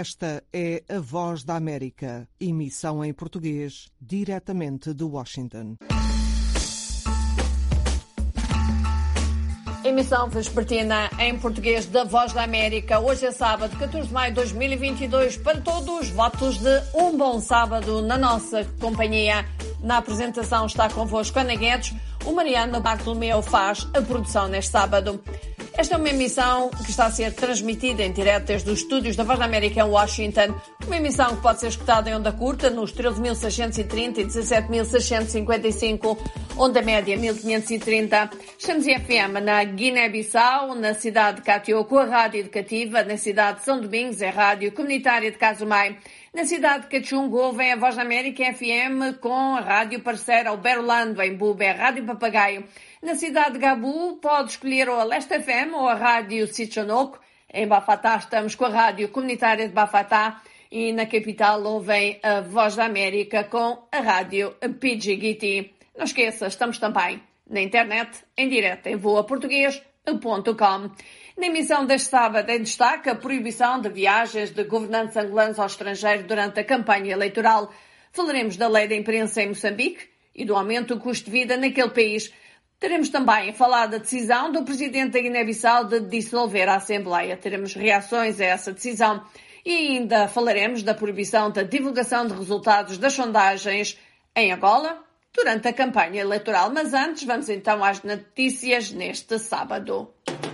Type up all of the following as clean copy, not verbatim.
Esta é a Voz da América, emissão em português, diretamente de Washington. Emissão vespertina em português da Voz da América. Hoje é sábado, 14 de maio de 2022. Para todos, votos de um bom sábado na nossa companhia. Na apresentação está convosco Ana Guedes. O Mariano Bartolomeu faz a produção neste sábado. Esta é uma emissão que está a ser transmitida em direto desde os estúdios da Voz da América em Washington. Uma emissão que pode ser escutada em onda curta nos 13.630 e 17.655, onda média 1.530. Estamos em FM na Guiné-Bissau, na cidade de Catió, com a rádio educativa. Na cidade de São Domingos, é rádio comunitária de Casumai. Na cidade de Cachungo, vem a Voz da América FM com a rádio parceira Uberlândia, em Buba, é Rádio Papagaio. Na cidade de Gabu, pode escolher ou a Leste FM ou a rádio Sichonoco. Em Bafatá estamos com a rádio comunitária de Bafatá. E na capital ouvem a Voz da América com a rádio Pidgiguiti. Não esqueça, estamos também na internet, em direto em voaportuguês.com. Na emissão deste sábado, em destaque, a proibição de viagens de governantes angolanos ao estrangeiro durante a campanha eleitoral. Falaremos da lei da imprensa em Moçambique e do aumento do custo de vida naquele país. Teremos também a falar da decisão do presidente da Guiné-Bissau de dissolver a Assembleia. Teremos reações a essa decisão e ainda falaremos da proibição da divulgação de resultados das sondagens em Angola durante a campanha eleitoral. Mas antes, vamos então às notícias neste sábado.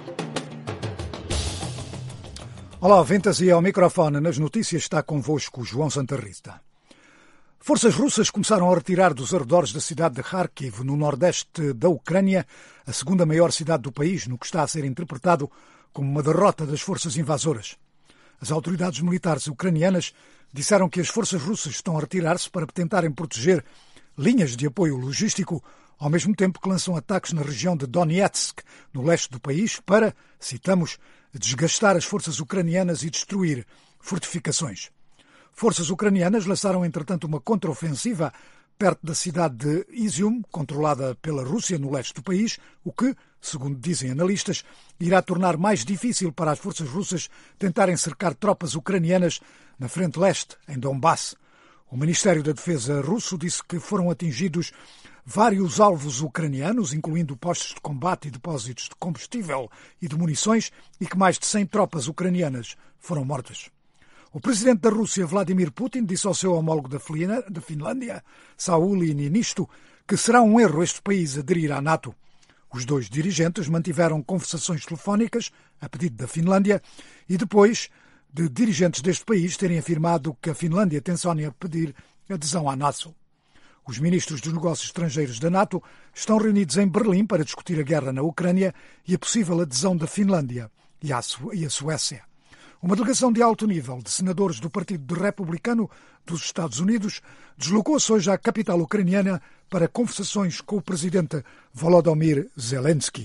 Olá, ouvintes, e ao microfone nas notícias está convosco João Santa Rita. Forças russas começaram a retirar dos arredores da cidade de Kharkiv, no nordeste da Ucrânia, a segunda maior cidade do país, no que está a ser interpretado como uma derrota das forças invasoras. As autoridades militares ucranianas disseram que as forças russas estão a retirar-se para tentarem proteger linhas de apoio logístico, ao mesmo tempo que lançam ataques na região de Donetsk, no leste do país, para, citamos, desgastar as forças ucranianas e destruir fortificações. Forças ucranianas lançaram, entretanto, uma contraofensiva perto da cidade de Izium, controlada pela Rússia no leste do país, o que, segundo dizem analistas, irá tornar mais difícil para as forças russas tentarem cercar tropas ucranianas na frente leste, em Donbass. O Ministério da Defesa russo disse que foram atingidos vários alvos ucranianos, incluindo postos de combate e depósitos de combustível e de munições, e que mais de 100 tropas ucranianas foram mortas. O presidente da Rússia, Vladimir Putin, disse ao seu homólogo da Finlândia, Sauli Niinisto, que será um erro este país aderir à NATO. Os dois dirigentes mantiveram conversações telefónicas, a pedido da Finlândia, e depois de dirigentes deste país terem afirmado que a Finlândia tenciona pedir adesão à NATO. Os ministros dos negócios estrangeiros da NATO estão reunidos em Berlim para discutir a guerra na Ucrânia e a possível adesão da Finlândia e a Suécia. Uma delegação de alto nível de senadores do Partido Republicano dos Estados Unidos deslocou-se hoje à capital ucraniana para conversações com o presidente Volodymyr Zelensky.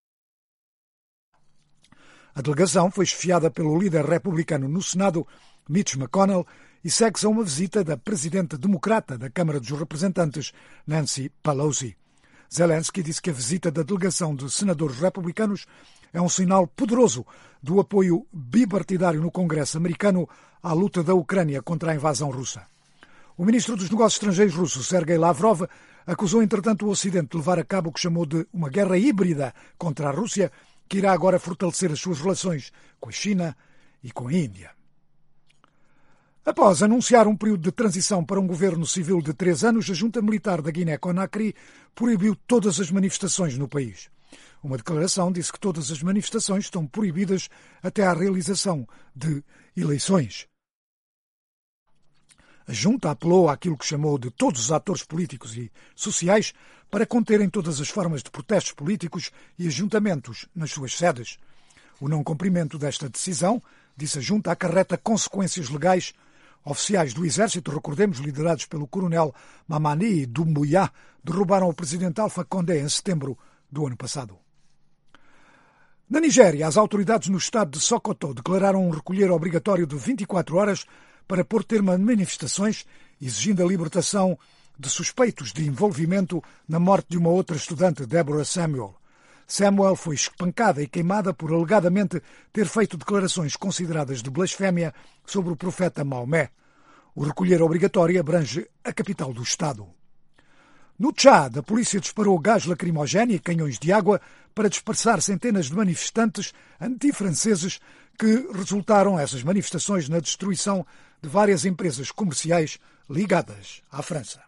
A delegação foi chefiada pelo líder republicano no Senado, Mitch McConnell, e segue-se a uma visita da presidente democrata da Câmara dos Representantes, Nancy Pelosi. Zelensky disse que a visita da delegação de senadores republicanos é um sinal poderoso do apoio bipartidário no Congresso americano à luta da Ucrânia contra a invasão russa. O ministro dos Negócios Estrangeiros russo, Sergei Lavrov, acusou, entretanto, o Ocidente de levar a cabo o que chamou de uma guerra híbrida contra a Rússia, que irá agora fortalecer as suas relações com a China e com a Índia. Após anunciar um período de transição para um governo civil de 3 anos, a junta militar da Guiné-Conakry proibiu todas as manifestações no país. Uma declaração disse que todas as manifestações estão proibidas até à realização de eleições. A junta apelou àquilo que chamou de todos os atores políticos e sociais para conterem todas as formas de protestos políticos e ajuntamentos nas suas sedes. O não cumprimento desta decisão, disse a junta, acarreta consequências legais. Oficiais do Exército, recordemos, liderados pelo coronel Mamani Doumbouya, derrubaram o presidente Alpha Condé em setembro do ano passado. Na Nigéria, as autoridades no estado de Sokoto declararam um recolher obrigatório de 24 horas para pôr termo a manifestações, exigindo a libertação de suspeitos de envolvimento na morte de uma outra estudante, Deborah Samuel. Samuel foi espancada e queimada por alegadamente ter feito declarações consideradas de blasfémia sobre o profeta Maomé. O recolher obrigatório abrange a capital do Estado. No Tchad, a polícia disparou gás lacrimogéneo e canhões de água para dispersar centenas de manifestantes antifranceses que resultaram essas manifestações na destruição de várias empresas comerciais ligadas à França.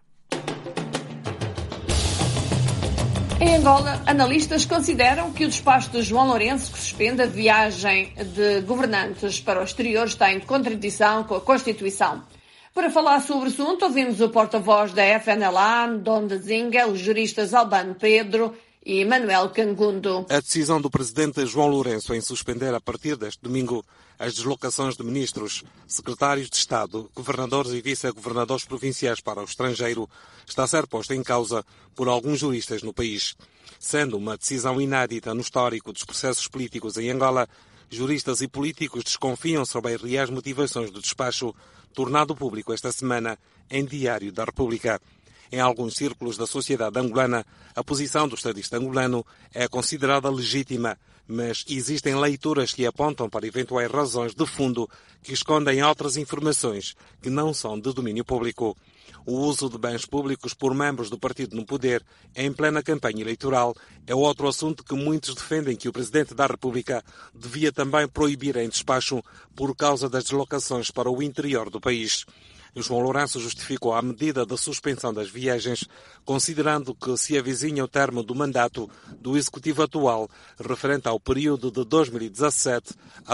Em Angola, analistas consideram que o despacho de João Lourenço, que suspende a viagem de governantes para o exterior, está em contradição com a Constituição. Para falar sobre o assunto, ouvimos o porta-voz da FNLA, Dom Dazinga, os juristas Albano Pedro e Manuel Cangundo. A decisão do presidente João Lourenço em suspender a partir deste domingo as deslocações de ministros, secretários de Estado, governadores e vice-governadores provinciais para o estrangeiro está a ser posta em causa por alguns juristas no país. Sendo uma decisão inédita no histórico dos processos políticos em Angola, juristas e políticos desconfiam sobre as reais motivações do despacho, tornado público esta semana em Diário da República. Em alguns círculos da sociedade angolana, a posição do estadista angolano é considerada legítima, mas existem leituras que apontam para eventuais razões de fundo que escondem outras informações que não são de domínio público. O uso de bens públicos por membros do partido no poder em plena campanha eleitoral é outro assunto que muitos defendem que o Presidente da República devia também proibir em despacho por causa das deslocações para o interior do país. João Lourenço justificou a medida da suspensão das viagens, considerando que se avizinha o termo do mandato do Executivo atual, referente ao período de 2017 a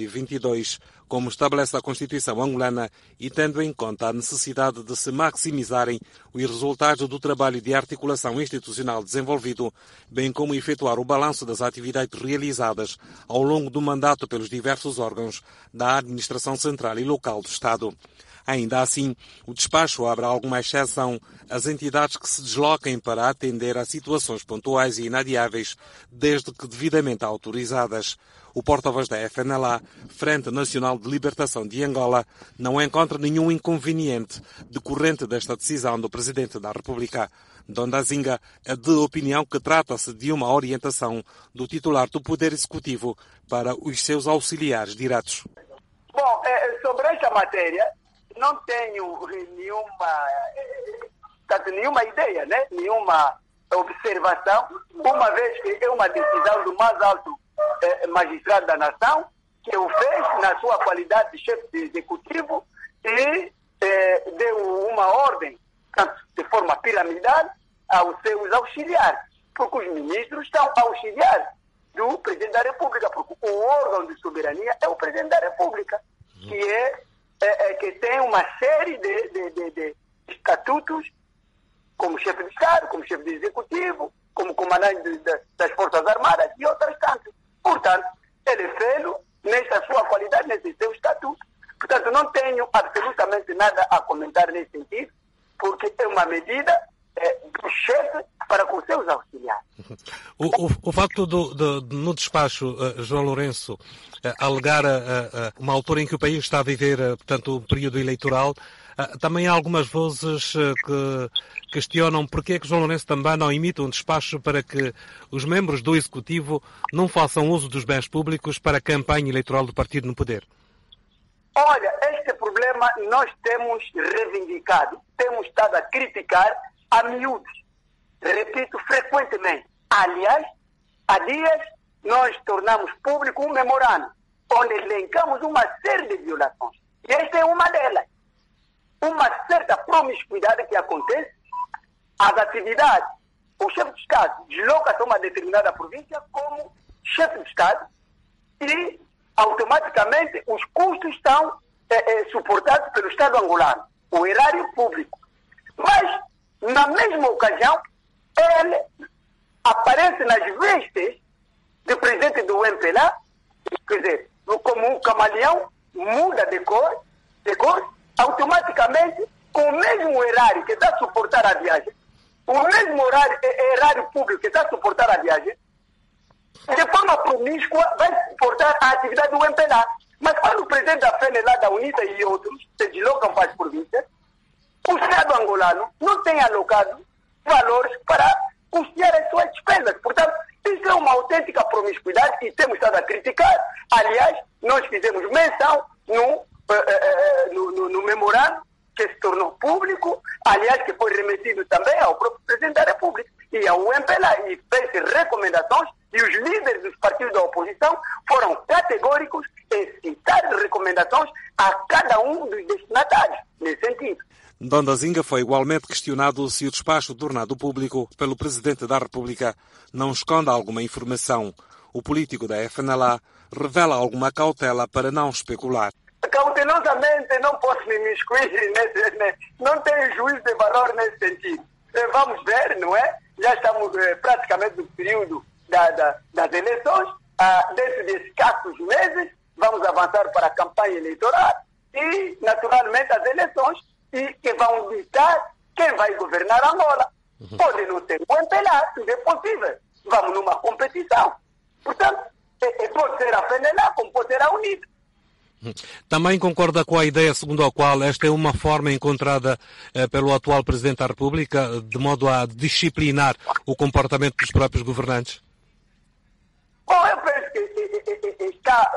2022, como estabelece a Constituição angolana, e tendo em conta a necessidade de se maximizarem os resultados do trabalho de articulação institucional desenvolvido, bem como efetuar o balanço das atividades realizadas ao longo do mandato pelos diversos órgãos da administração central e local do Estado. Ainda assim, o despacho abre alguma exceção às entidades que se desloquem para atender a situações pontuais e inadiáveis, desde que devidamente autorizadas. O porta-voz da FNLA, Frente Nacional de Libertação de Angola, não encontra nenhum inconveniente decorrente desta decisão do Presidente da República. Dom Dazinga é de opinião que trata-se de uma orientação do titular do Poder Executivo para os seus auxiliares diretos. Bom, sobre esta matéria, não tenho nenhuma ideia, né? Nenhuma observação, uma vez que é uma decisão do mais alto magistrado da nação, que o fez na sua qualidade de chefe de executivo e deu uma ordem, de forma piramidal, aos seus auxiliares, porque os ministros são auxiliares do Presidente da República, porque o órgão de soberania é o Presidente da República, que tem uma série de estatutos, como chefe de Estado, como chefe de Executivo, como comandante das Forças Armadas e outras tantas. Portanto, ele fez nessa sua qualidade, nesse seu estatuto. Portanto, não tenho absolutamente nada a comentar nesse sentido, porque é uma medida do chefe para com seus auxiliares. O facto no despacho, João Lourenço, alegar uma altura em que o país está a viver, portanto, um período eleitoral, também há algumas vozes que questionam porque é que João Lourenço também não emite um despacho para que os membros do Executivo não façam uso dos bens públicos para a campanha eleitoral do partido no poder. Olha, este problema nós temos reivindicado, temos estado a criticar a miúdos. Repito frequentemente. Aliás, há dias nós tornamos público um memorando, onde elencamos uma série de violações. E esta é uma delas. Uma certa promiscuidade que acontece, as atividades, o chefe de Estado desloca-se a uma determinada província como chefe de Estado e automaticamente os custos são suportados pelo Estado angolano, o erário público. Mas, na mesma ocasião, ele aparece nas vestes do presidente do MPLA, quer dizer, como um camaleão, muda de cor, automaticamente, com o mesmo erário que está a suportar a viagem, o mesmo erário público que está a suportar a viagem, de forma promíscua vai suportar a atividade do MPLA. Mas quando o presidente da FNLA, da UNITA e outros se deslocam para as províncias, o Estado angolano não tem alocado valores para custear as suas despesas. Portanto, isso é uma autêntica promiscuidade e temos estado a criticar. Aliás, nós fizemos menção no memorando que se tornou público, aliás, que foi remetido também ao próprio Presidente da República e ao MPLA, e fez recomendações, e os líderes dos partidos da oposição foram categóricos em citar recomendações a cada um dos destinatários, nesse sentido. Donda Zinga foi igualmente questionado se o despacho tornado público pelo Presidente da República não esconde alguma informação. O político da FNLA revela alguma cautela para não especular. Cautelosamente não posso me imiscuir, não tenho juízo de valor nesse sentido. Vamos ver, não é? Já estamos praticamente no período das eleições. Dentro de escassos meses, vamos avançar para a campanha eleitoral e, naturalmente, as eleições e que vão ditar quem vai governar Angola. Pode não ser o MPLA, tudo é possível. Vamos numa competição. Portanto, pode ser a FNLA, como pode ser a UNITA. Também concorda com a ideia segundo a qual esta é uma forma encontrada pelo atual Presidente da República de modo a disciplinar o comportamento dos próprios governantes? Bom, eu penso que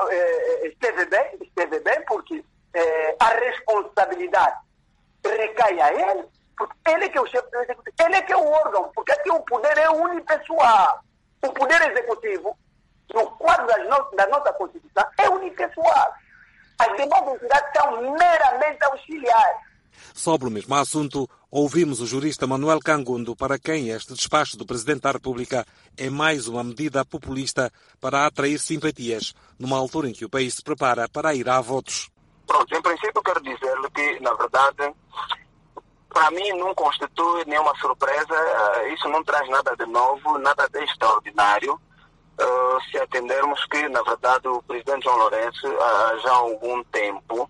esteve bem porque a responsabilidade recai a ele, porque ele que é o chefe do executivo, ele que é o órgão, porque aqui o poder é unipessoal. O poder executivo, no quadro da nossa Constituição, é unipessoal. As demais entidades são meramente auxiliares. Sobre o mesmo assunto, ouvimos o jurista Manuel Cangundo, para quem este despacho do Presidente da República é mais uma medida populista para atrair simpatias, numa altura em que o país se prepara para ir a votos. Pronto, em princípio quero dizer-lhe que, na verdade, para mim não constitui nenhuma surpresa, isso não traz nada de novo, nada de extraordinário. Se atendermos que, na verdade, o Presidente João Lourenço, já há algum tempo,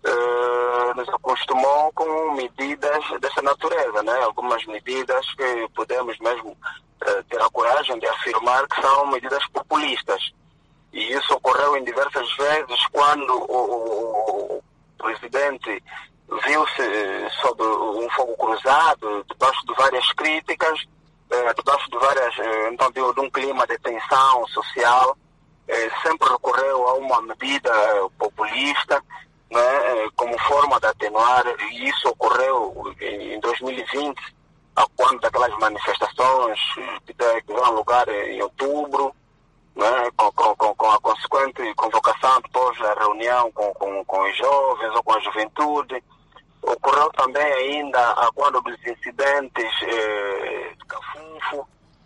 nos acostumou com medidas dessa natureza, né? Algumas medidas que podemos mesmo ter a coragem de afirmar que são medidas populistas. E isso ocorreu em diversas vezes quando o Presidente viu-se sob um fogo cruzado, debaixo de várias críticas, debaixo de um clima de tensão social, sempre recorreu a uma medida populista, né, como forma de atenuar, e isso ocorreu em 2020, quando daquelas manifestações que deram lugar em outubro, né, com a consequente convocação depois da reunião com os jovens ou com a juventude. Ocorreu também ainda quando dos incidentes de Cafunfo,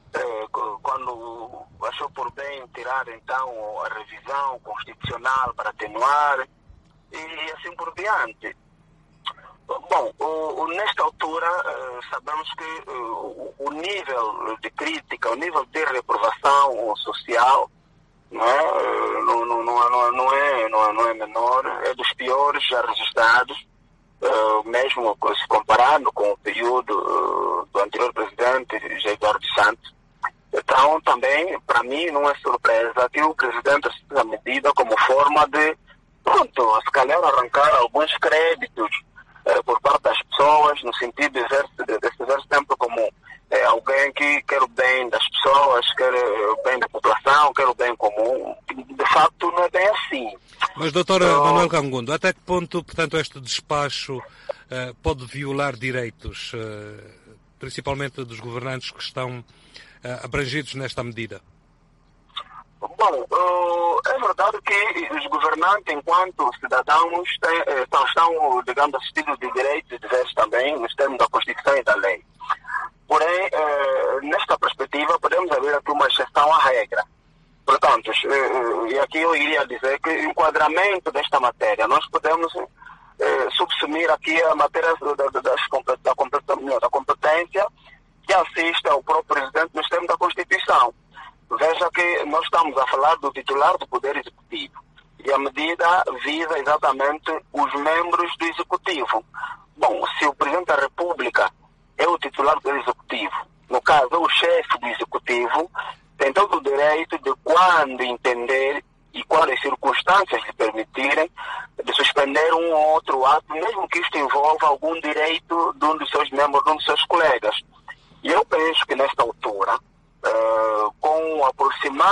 quando achou por bem tirar então a revisão constitucional para atenuar e assim por diante. Bom, nesta altura sabemos que o nível de crítica, o nível de reprovação social não é menor, é dos piores já registrados. Mesmo se comparando com o período do anterior presidente, José Eduardo Santos. Então, também, para mim, não é surpresa que o presidente se a medida como forma de, se calhar, arrancar alguns créditos por parte das pessoas, no sentido de se ver sempre como alguém que quer o bem das pessoas, quer o bem da população, quer o bem comum. De facto, não é bem assim. Mas, doutor Manuel Cangundo, até que ponto, portanto, este despacho pode violar direitos, principalmente dos governantes que estão abrangidos nesta medida? Bom, é verdade que os governantes, enquanto cidadãos, estão, digamos, assistidos de direitos e deveres também, nos termos da Constituição e da lei. Porém, nesta perspectiva, podemos haver aqui uma exceção à regra. Portanto, e aqui eu iria dizer que o enquadramento desta matéria, nós podemos subsumir aqui a matéria da competência que assiste ao próprio Presidente nos termos da Constituição. Veja que nós estamos a falar do titular do Poder Executivo e a medida visa exatamente os membros do Executivo. Bom, se o Presidente da República é o titular do Executivo, no caso é o chefe do Executivo, tem todo o direito de, quando entender e quando as circunstâncias lhe permitirem, de suspender um ou outro ato, mesmo que isto envolva algum direito de um dos seus membros, de um dos seus colegas. E eu penso que nesta altura, com o aproximar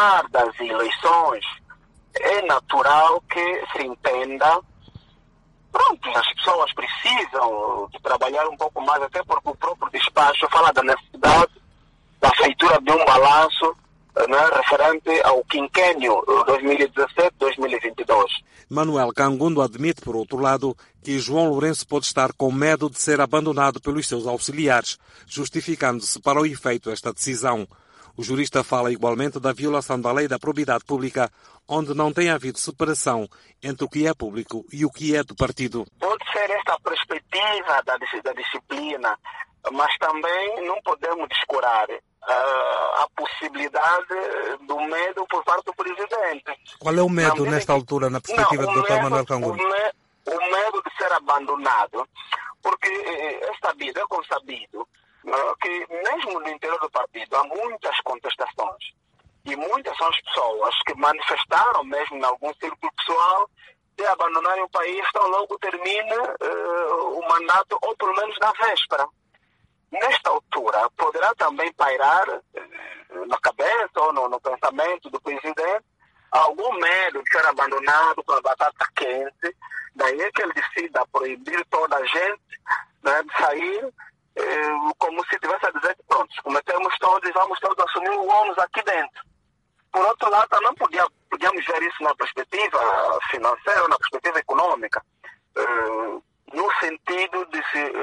aproximar das eleições, é natural que se entenda, pronto, as pessoas precisam de trabalhar um pouco mais, até porque o próprio despacho fala da necessidade da feitura de um balanço, né, referente ao quinquênio 2017-2022. Manuel Cangundo admite, por outro lado, que João Lourenço pode estar com medo de ser abandonado pelos seus auxiliares, justificando-se para o efeito esta decisão. O jurista fala igualmente da violação da lei da probidade pública, onde não tem havido separação entre o que é público e o que é do partido. Pode ser esta perspectiva da disciplina, mas também não podemos descurar a possibilidade do medo por parte do presidente. Qual é o medo nesta altura, na perspectiva do Dr. Manuel Cangundo? O medo de ser abandonado, porque é sabido, é consabido, que mesmo no interior do partido há muitas contestações e muitas são as pessoas que manifestaram mesmo em algum círculo pessoal de abandonarem o país tão logo termine o mandato, ou pelo menos na véspera. Nesta altura, poderá também pairar na cabeça ou no pensamento do presidente algum medo de ser abandonado com a batata quente, daí é que ele decida proibir toda a gente, né, de sair, como se estivesse a dizer que pronto, cometemos todos e vamos todos assumir o ônus aqui dentro. Por outro lado, também podíamos ver isso na perspectiva financeira, na perspectiva econômica, no sentido de se,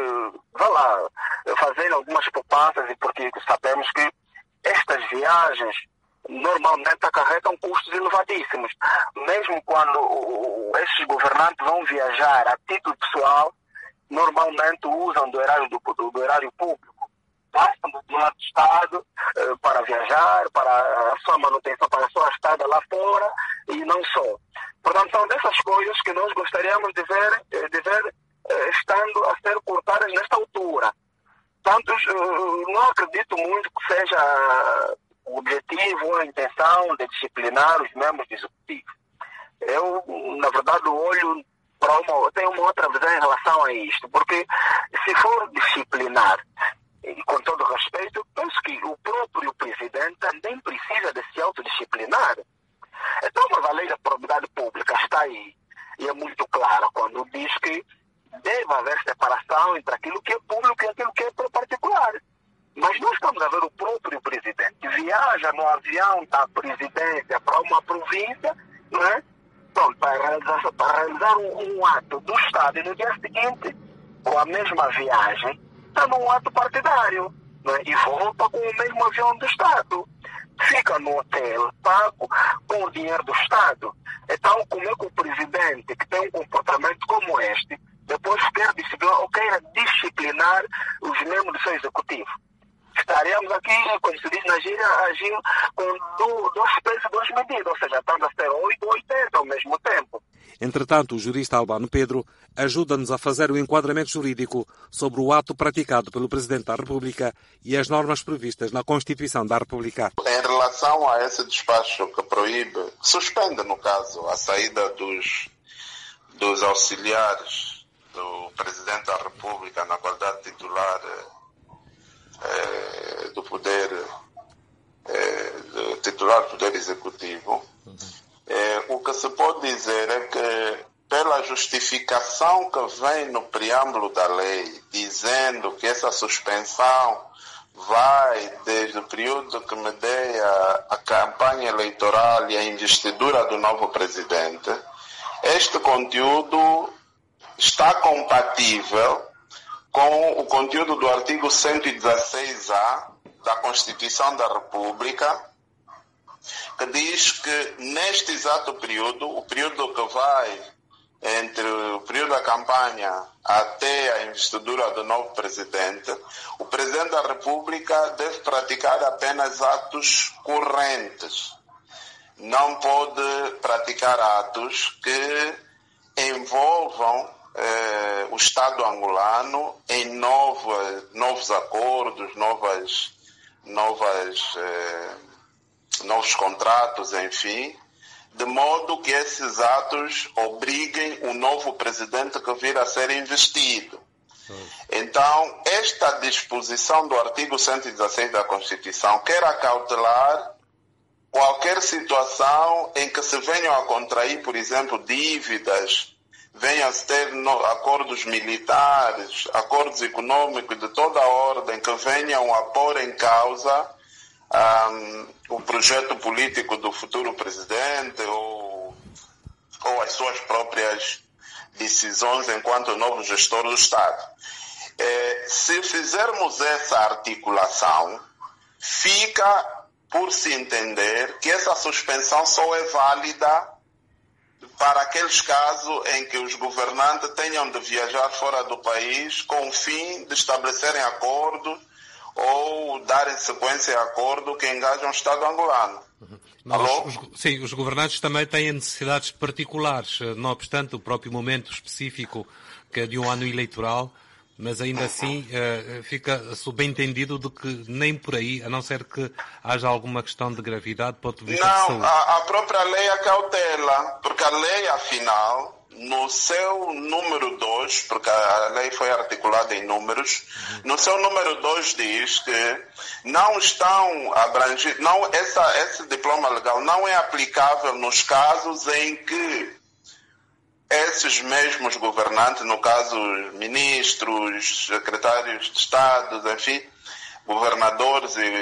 fazer algumas poupanças, e porque sabemos que estas viagens normalmente acarretam custos elevadíssimos. Mesmo quando esses governantes vão viajar a título pessoal, normalmente usam do erário público. Gastam do dinheiro do Estado para viajar, para a sua manutenção, para a sua estada lá fora, e não só. Portanto, são dessas coisas que nós gostaríamos de ver estando a ser cortadas nesta altura. Portanto, não acredito muito que seja o objetivo ou a intenção de disciplinar os membros do executivo. Eu, na verdade, olho tenho uma outra visão em relação a isto, porque se for disciplinar, e com todo respeito, penso que o próprio presidente também precisa de se autodisciplinar. Então, a lei da probidade pública está aí, e é muito clara quando diz que deve haver separação entre aquilo que é público e aquilo que é particular. Mas nós estamos a ver o próprio presidente viaja no avião da presidência para uma província, não é? Pronto, para realizar um ato do Estado, e no dia seguinte, com a mesma viagem, está num ato partidário, não é? E volta com o mesmo avião do Estado. Fica no hotel, pago com o dinheiro do Estado. Então, como é que o presidente, que tem um comportamento como este, depois queira disciplinar os membros do seu executivo? Estaremos aqui, como se diz na gíria, agindo com dois pesos e duas medidas, ou seja, estamos a ser 8 ou 80 ao mesmo tempo. Entretanto, o jurista Albano Pedro ajuda-nos a fazer o enquadramento jurídico sobre o ato praticado pelo Presidente da República e as normas previstas na Constituição da República. Em relação a esse despacho que proíbe, suspende, no caso, a saída dos auxiliares do Presidente da República na qualidade titular do poder titular do poder executivo, o que se pode dizer é que pela justificação que vem no preâmbulo da lei, dizendo que essa suspensão vai desde o período que medeia a campanha eleitoral e a investidura do novo presidente, este conteúdo está compatível com o conteúdo do artigo 116A da Constituição da República, que diz que neste exato período, o período que vai entre o período da campanha até a investidura do novo presidente, o Presidente da República deve praticar apenas atos correntes. Não pode praticar atos que envolvam o Estado angolano em novos acordos, novos contratos, enfim, de modo que esses atos obriguem o novo presidente que vir a ser investido. Então, esta disposição do artigo 116 da Constituição quer acautelar qualquer situação em que se venham a contrair, por exemplo, dívidas, venham a ter acordos militares, acordos econômicos de toda a ordem, que venham a pôr em causa o projeto político do futuro presidente ou as suas próprias decisões enquanto novo gestor do Estado. Se fizermos essa articulação, fica por se entender que essa suspensão só é válida para aqueles casos em que os governantes tenham de viajar fora do país com o fim de estabelecerem acordo ou darem sequência a acordo que engajam o Estado angolano. Sim, os governantes também têm necessidades particulares, não obstante o próprio momento específico que é de um ano eleitoral, mas ainda assim fica subentendido de que nem por aí, a não ser que haja alguma questão de gravidade, ponto de vista de saúde. A própria lei acautela, porque a lei, afinal, no seu número 2, porque a lei foi articulada em números, no seu número 2 diz que não estão abrangidos, esse diploma legal não é aplicável nos casos em que esses mesmos governantes, no caso ministros, secretários de Estado, enfim, governadores e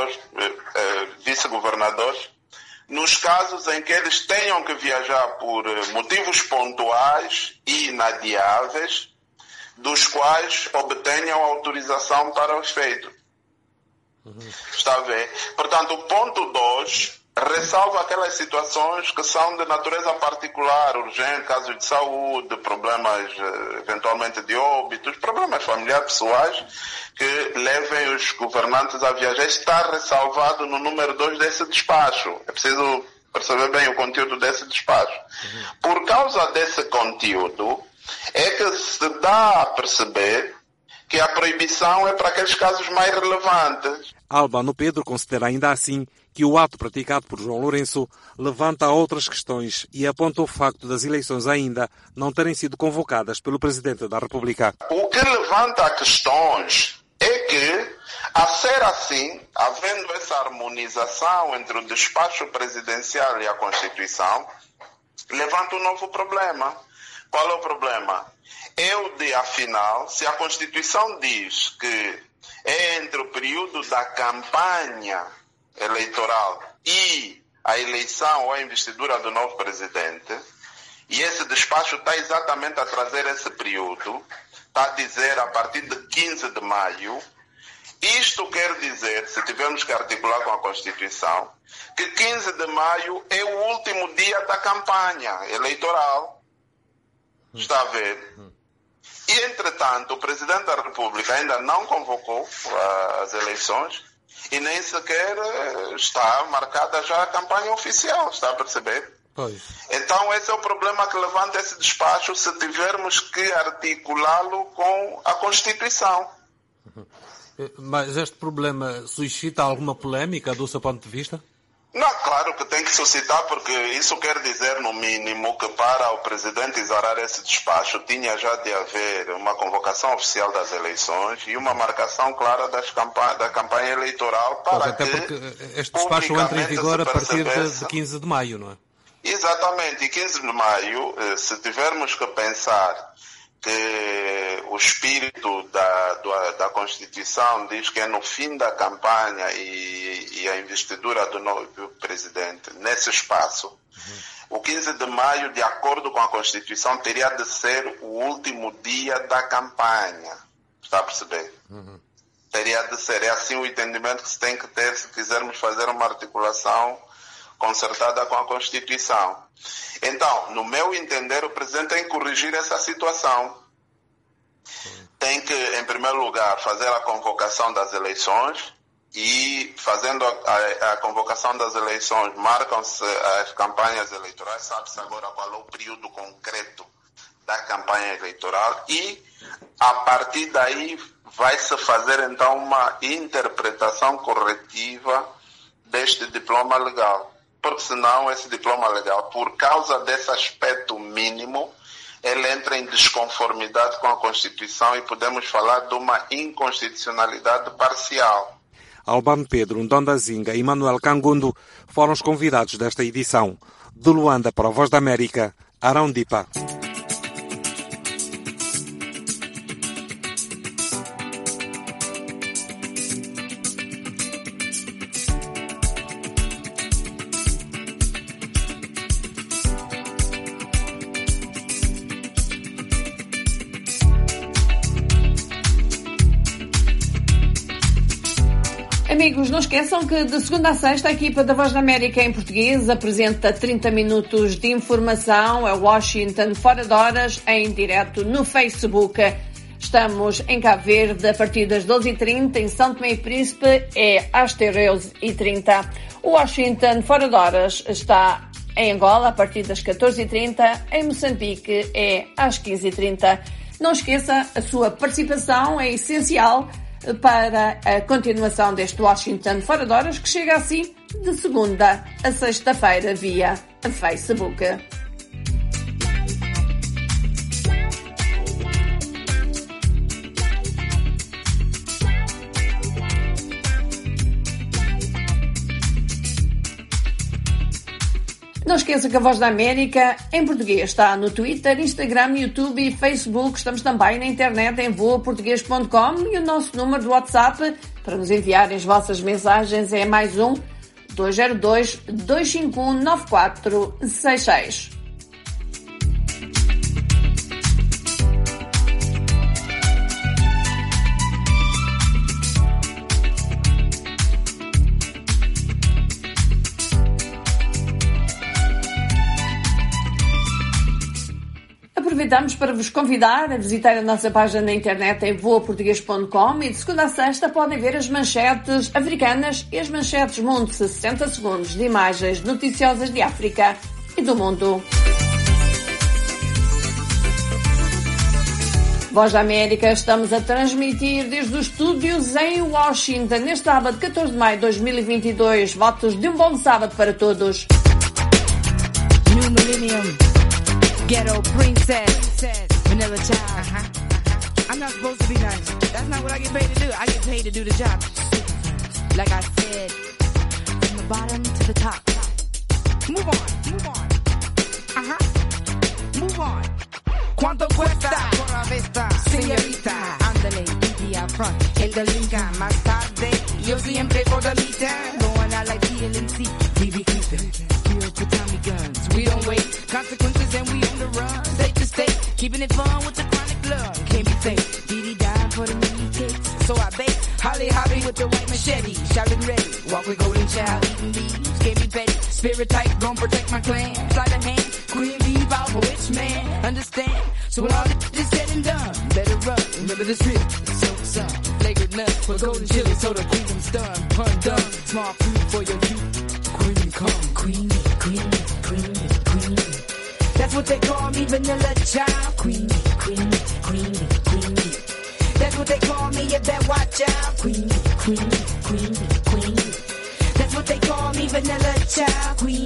vice-governadores, nos casos em que eles tenham que viajar por motivos pontuais e inadiáveis, dos quais obtenham autorização para o efeito. Está a ver? Portanto, o ponto 2 ressalva aquelas situações que são de natureza particular, urgente, casos de saúde, problemas eventualmente de óbitos, problemas familiares pessoais que levem os governantes a viajar. Está ressalvado no número 2 desse despacho. É preciso perceber bem o conteúdo desse despacho. Por causa desse conteúdo, é que se dá a perceber que a proibição é para aqueles casos mais relevantes. Albano Pedro considera ainda assim que o ato praticado por João Lourenço levanta outras questões e aponta o facto das eleições ainda não terem sido convocadas pelo Presidente da República. O que levanta questões é que, a ser assim, havendo essa harmonização entre o despacho presidencial e a Constituição, levanta um novo problema. Qual é o problema? É o de, afinal, se a Constituição diz que é entre o período da campanha eleitoral e a eleição ou a investidura do novo presidente, e esse despacho está exatamente a trazer esse período, está a dizer a partir de 15 de maio, isto quer dizer, se tivermos que articular com a Constituição, que 15 de maio é o último dia da campanha eleitoral. Está a ver? E, entretanto, o Presidente da República ainda não convocou as eleições e nem sequer está marcada já a campanha oficial, está a perceber? Pois. Então, esse é o problema que levanta esse despacho se tivermos que articulá-lo com a Constituição. Mas este problema suscita alguma polémica do seu ponto de vista? Não, claro que tem que suscitar, porque isso quer dizer, no mínimo, que para o Presidente exarar esse despacho tinha já de haver uma convocação oficial das eleições e uma marcação clara da campanha eleitoral para pois, até porque este despacho entra em vigor a partir de 15 de maio, não é? Exatamente, e 15 de maio, se tivermos que pensar que o espírito da Constituição diz que é no fim da campanha e a investidura do novo presidente nesse espaço, o 15 de maio, de acordo com a Constituição, teria de ser o último dia da campanha. Está a perceber? Teria de ser. É assim o entendimento que se tem que ter se quisermos fazer uma articulação concertada com a Constituição. Então, no meu entender, o Presidente tem que corrigir essa situação. Tem que, em primeiro lugar, fazer a convocação das eleições e, fazendo a convocação das eleições, marcam-se as campanhas eleitorais, sabe-se agora qual é o período concreto da campanha eleitoral e, a partir daí, vai-se fazer, então, uma interpretação corretiva deste diploma legal. Porque senão esse diploma legal, por causa desse aspecto mínimo, ele entra em desconformidade com a Constituição e podemos falar de uma inconstitucionalidade parcial. Albano Pedro, Ndonda Zinga e Manuel Cangundo foram os convidados desta edição. De Luanda para a Voz da América, Arão Dipa. Amigos, não esqueçam que de segunda a sexta a equipa da Voz da América em português apresenta 30 minutos de informação a Washington fora de horas em direto no Facebook. Estamos em Cabo Verde a partir das 12h30, em São Tomé e Príncipe é às 13h30. O Washington fora de horas está em Angola a partir das 14h30, em Moçambique é às 15h30. Não esqueça, a sua participação é essencial para a continuação deste Washington fora de horas, que chega assim de segunda a sexta-feira via Facebook. Não esqueça que a Voz da América em português está no Twitter, Instagram, YouTube e Facebook. Estamos também na internet em voaportugues.com e o nosso número de WhatsApp para nos enviarem as vossas mensagens é mais 202-251-9466. Aproveitamos para vos convidar a visitar a nossa página na internet em voaportugues.com e de segunda a sexta podem ver as manchetes africanas e as manchetes mundo, 60 segundos de imagens noticiosas de África e do mundo. Voz da América, estamos a transmitir desde os estúdios em Washington, neste sábado, 14 de maio de 2022. Votos de um bom sábado para todos. New Millennium. Ghetto princess, vanilla child. I'm not supposed to be nice. That's not what I get paid to do. I get paid to do the job. Like I said, from the bottom to the top. Move on, move on. Move on. ¿Cuánto cuesta? Por la vista, señorita. Ándale, India front. El del Lincoln, más tarde. Yo siempre por the meter. Going out like TLC. BB Keepin'. For Tommy guns, we don't wait. Consequences and we on the run. State to state, keeping it fun with the chronic love. Can't be fake. Didi died for the mini cakes, so I bake. Holly Holly with the white machete, shouting ready. Walk with golden child, eating leaves. Can't be petty. Spirit type, gon' protect my clan. Slide a hand, queen bee out for which man? Understand? So when all this is said and done, better run. Remember the street, so sun. Flagrant nut for golden chili, so the kingdom's done. Pun done, small food for your youth. Queen come, queen. That's what they call me, vanilla child. Queen. That's what they call me, you better watch out. Queen. That's what they call me, vanilla child. Queen.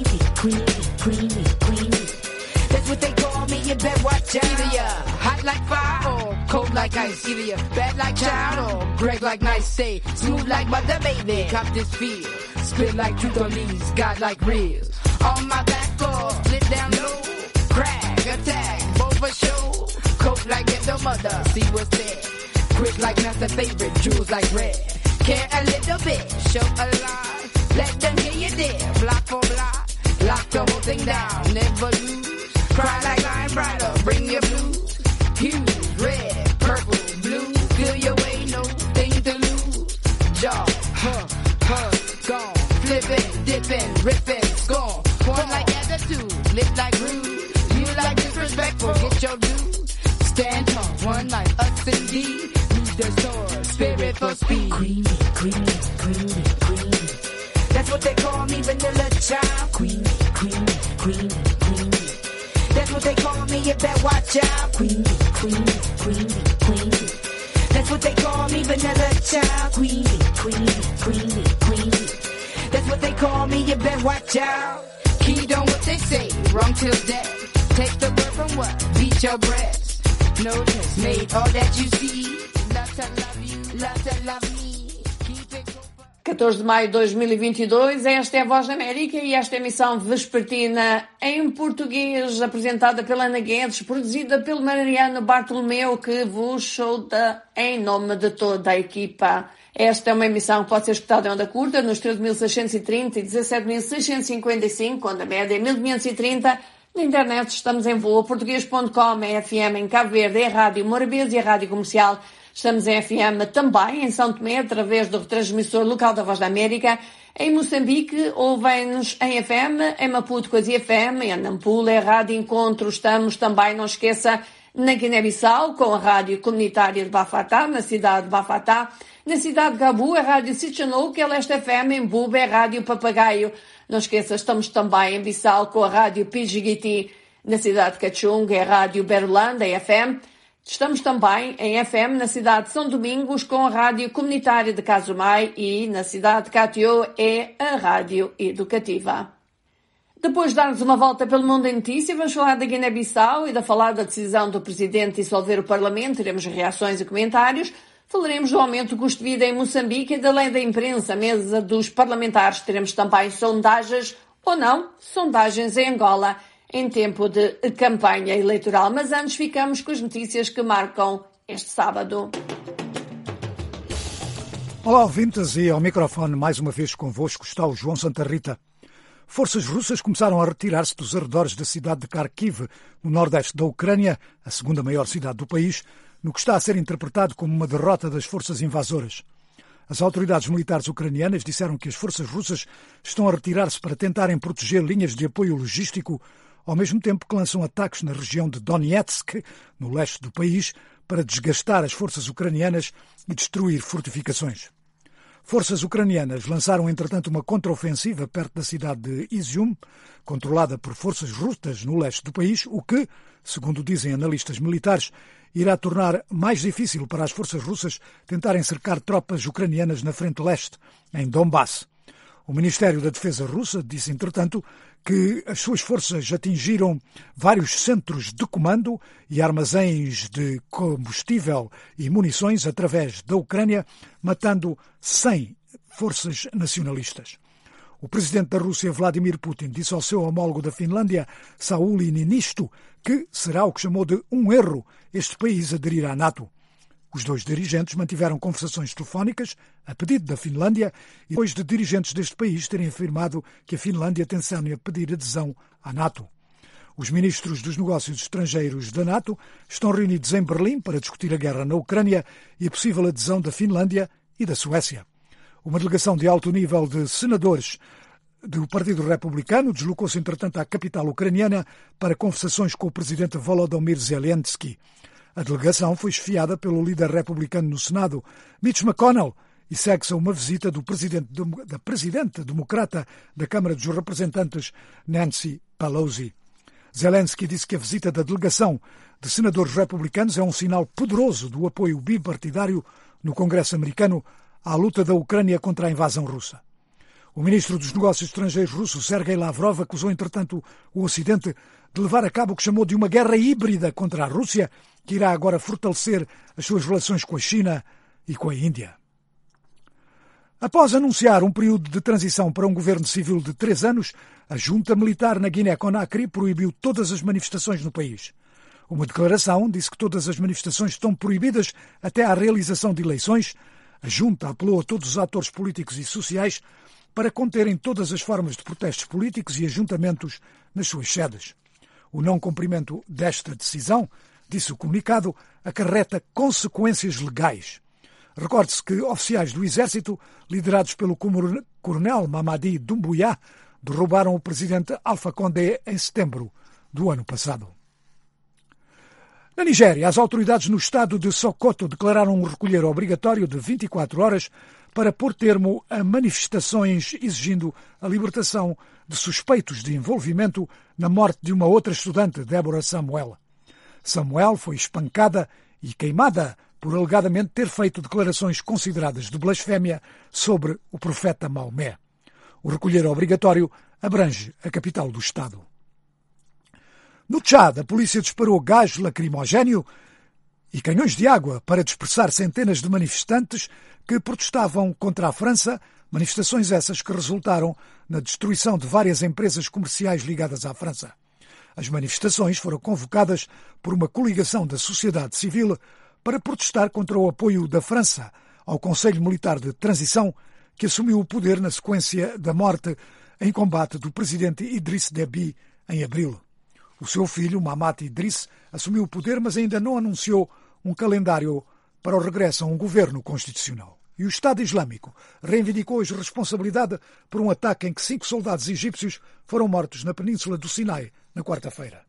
That's what they call me, you better watch out. Either you're hot like fire or cold like ice. Either you're bad like child or Greg like nice. Say, smooth like butter, baby. Cop this feel. Spit like truth on these, God like reels. On my back or split down low. Crack, attack, both for show. Coat like ghetto mother, see what's there. Quick like master favorite, jewels like red. Care a little bit, show a lot. Let them hear you there, block for block. Lock the whole thing down, never lose. Cry like I'm brighter, bring your blues. Hues, red, purple, blue. Feel your way, no thing to lose. Jaw, gone. Flippin', dippin', rippin', scorn. One like attitude, lip like rude. You like disrespectful, get your dues. Stand tall, one like us indeed. Need the sword, spirit for speed. Queen. That's what they call me, vanilla child. Queen. That's what they call me, you better watch out. Queen. That's what they call me, vanilla child. Queen. That's what they call me, you better watch out. Keyed on what they say, wrong till death. Take the word from what? Beat your breast. Notice, made all that you see. Love to love you, love to love me. Keep it going. 14 de maio de 2022, esta é a Voz da América e esta emissão vespertina em português, apresentada pela Ana Guedes, produzida pelo Mariano Bartolomeu, que vos saúda em nome de toda a equipa. Esta é uma emissão que pode ser escutada em onda curta, nos 13.630 e 17.655, quando a média é 1.530. Na internet estamos em voaportuguês.com, é FM em Cabo Verde, é Rádio Morabeza e é Rádio Comercial. Estamos em FM também, em São Tomé, através do retransmissor local da Voz da América. Em Moçambique, ouvem-nos em FM, em Maputo, Coisia FM, em Nampula, é Rádio Encontro. Estamos também, não esqueça, na Guiné-Bissau, com a Rádio Comunitária de Bafatá, na cidade de Bafatá. Na cidade de Gabu, é Rádio Sitchanou, que é Leste FM, em Buba, é Rádio Papagaio. Não esqueça, estamos também em Bissau, com a Rádio Pijiguiti. Na cidade de Cachunga, é Rádio Berlanda, é FM. Estamos também em FM na cidade de São Domingos com a Rádio Comunitária de Casumai e na cidade de Catió é a Rádio Educativa. Depois de darmos uma volta pelo mundo em notícia, vamos falar da Guiné-Bissau e da falar da decisão do Presidente de dissolver o Parlamento. Teremos reações e comentários. Falaremos do aumento do custo de vida em Moçambique e da lei da imprensa, mesa dos parlamentares. Teremos também sondagens ou não, sondagens em Angola, em tempo de campanha eleitoral. Mas antes ficamos com as notícias que marcam este sábado. Olá, ouvintes, e ao microfone mais uma vez convosco está o João Santa Rita. Forças russas começaram a retirar-se dos arredores da cidade de Kharkiv, no nordeste da Ucrânia, a segunda maior cidade do país, no que está a ser interpretado como uma derrota das forças invasoras. As autoridades militares ucranianas disseram que as forças russas estão a retirar-se para tentarem proteger linhas de apoio logístico, ao mesmo tempo que lançam ataques na região de Donetsk, no leste do país, para desgastar as forças ucranianas e destruir fortificações. Forças ucranianas lançaram, entretanto, uma contraofensiva perto da cidade de Izium, controlada por forças russas no leste do país, o que, segundo dizem analistas militares, irá tornar mais difícil para as forças russas tentarem cercar tropas ucranianas na frente leste, em Donbass. O Ministério da Defesa russa disse, entretanto, que as suas forças atingiram vários centros de comando e armazéns de combustível e munições através da Ucrânia, matando 100 forças nacionalistas. O presidente da Rússia, Vladimir Putin, disse ao seu homólogo da Finlândia, Sauli Niinisto, que será o que chamou de um erro este país aderir à NATO. Os dois dirigentes mantiveram conversações telefónicas a pedido da Finlândia e depois de dirigentes deste país terem afirmado que a Finlândia tenciona pedir adesão à NATO. Os ministros dos negócios estrangeiros da NATO estão reunidos em Berlim para discutir a guerra na Ucrânia e a possível adesão da Finlândia e da Suécia. Uma delegação de alto nível de senadores do Partido Republicano deslocou-se, entretanto, à capital ucraniana para conversações com o presidente Volodymyr Zelensky. A delegação foi esfiada pelo líder republicano no Senado, Mitch McConnell, e segue-se a uma visita da presidente democrata da Câmara dos Representantes, Nancy Pelosi. Zelensky disse que a visita da delegação de senadores republicanos é um sinal poderoso do apoio bipartidário no Congresso americano à luta da Ucrânia contra a invasão russa. O ministro dos Negócios Estrangeiros russo, Sergei Lavrov, acusou, entretanto, o Ocidente de levar a cabo o que chamou de uma guerra híbrida contra a Rússia, que irá agora fortalecer as suas relações com a China e com a Índia. Após anunciar um período de transição para um governo civil de 3 anos, a junta militar na Guiné-Conakry proibiu todas as manifestações no país. Uma declaração disse que todas as manifestações estão proibidas até à realização de eleições. A junta apelou a todos os atores políticos e sociais para conterem todas as formas de protestos políticos e ajuntamentos nas suas sedes. O não cumprimento desta decisão, disse o comunicado, acarreta consequências legais. Recorde-se que oficiais do Exército, liderados pelo coronel Mamadi Doumbouya, derrubaram o presidente Alpha Condé em setembro do ano passado. Na Nigéria, as autoridades no estado de Sokoto declararam um recolher obrigatório de 24 horas para pôr termo a manifestações exigindo a libertação de suspeitos de envolvimento na morte de uma outra estudante, Deborah Samuel. Samuel foi espancada e queimada por alegadamente ter feito declarações consideradas de blasfémia sobre o profeta Maomé. O recolher obrigatório abrange a capital do estado. No Tchad, a polícia disparou gás lacrimogéneo e canhões de água para dispersar centenas de manifestantes que protestavam contra a França Manifestações essas que resultaram na destruição de várias empresas comerciais ligadas à França. As manifestações foram convocadas por uma coligação da sociedade civil para protestar contra o apoio da França ao Conselho Militar de Transição, que assumiu o poder na sequência da morte em combate do presidente Idriss Déby em abril. O seu filho, Mahamat Idriss, assumiu o poder, mas ainda não anunciou um calendário para o regresso a um governo constitucional. E o Estado Islâmico reivindicou hoje responsabilidade por um ataque em que 5 soldados egípcios foram mortos na península do Sinai na quarta-feira.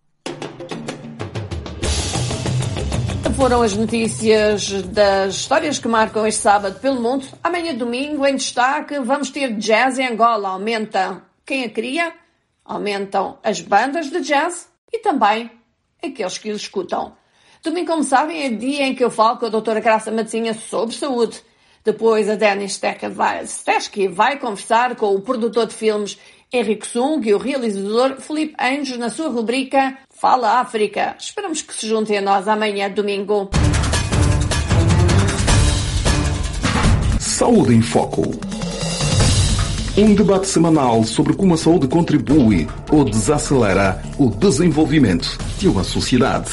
Foram as notícias das histórias que marcam este sábado pelo mundo. Amanhã, domingo, em destaque, vamos ter jazz em Angola. Aumenta quem a cria, aumentam as bandas de jazz e também aqueles que os escutam. Domingo, como sabem, é dia em que eu falo com a doutora Graça Matezinha sobre saúde. Depois, a Denis Stechki vai conversar com o produtor de filmes Henrique Sung e o realizador Felipe Anjos na sua rubrica Fala África. Esperamos que se juntem a nós amanhã, domingo. Saúde em Foco. Um debate semanal sobre como a saúde contribui ou desacelera o desenvolvimento de uma sociedade.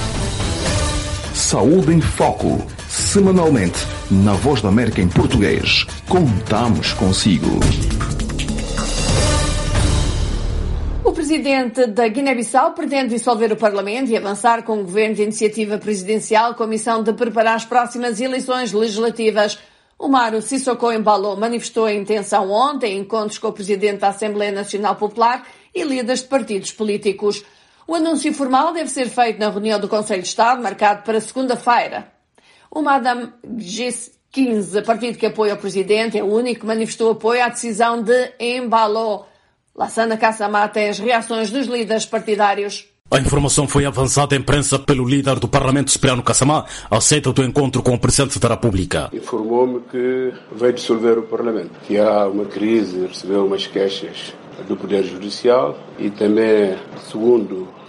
Saúde em Foco. Semanalmente, na Voz da América em português. Contamos consigo. O presidente da Guiné-Bissau pretende dissolver o Parlamento e avançar com um governo de iniciativa presidencial com a missão de preparar as próximas eleições legislativas. Umaru Sissoko Embalo manifestou a intenção ontem em encontros com o presidente da Assembleia Nacional Popular e líderes de partidos políticos. O anúncio formal deve ser feito na reunião do Conselho de Estado, marcado para segunda-feira. O Madame G15, partido que apoia o presidente, é o único que manifestou apoio à decisão de Embalo. Lassana Kassamá tem as reações dos líderes partidários. A informação foi avançada à imprensa pelo líder do Parlamento, Cipriano Kassamá, à sede do encontro com o Presidente da República. Informou-me que vai dissolver o Parlamento, que há uma crise, recebeu umas queixas do Poder Judicial e também, segundo que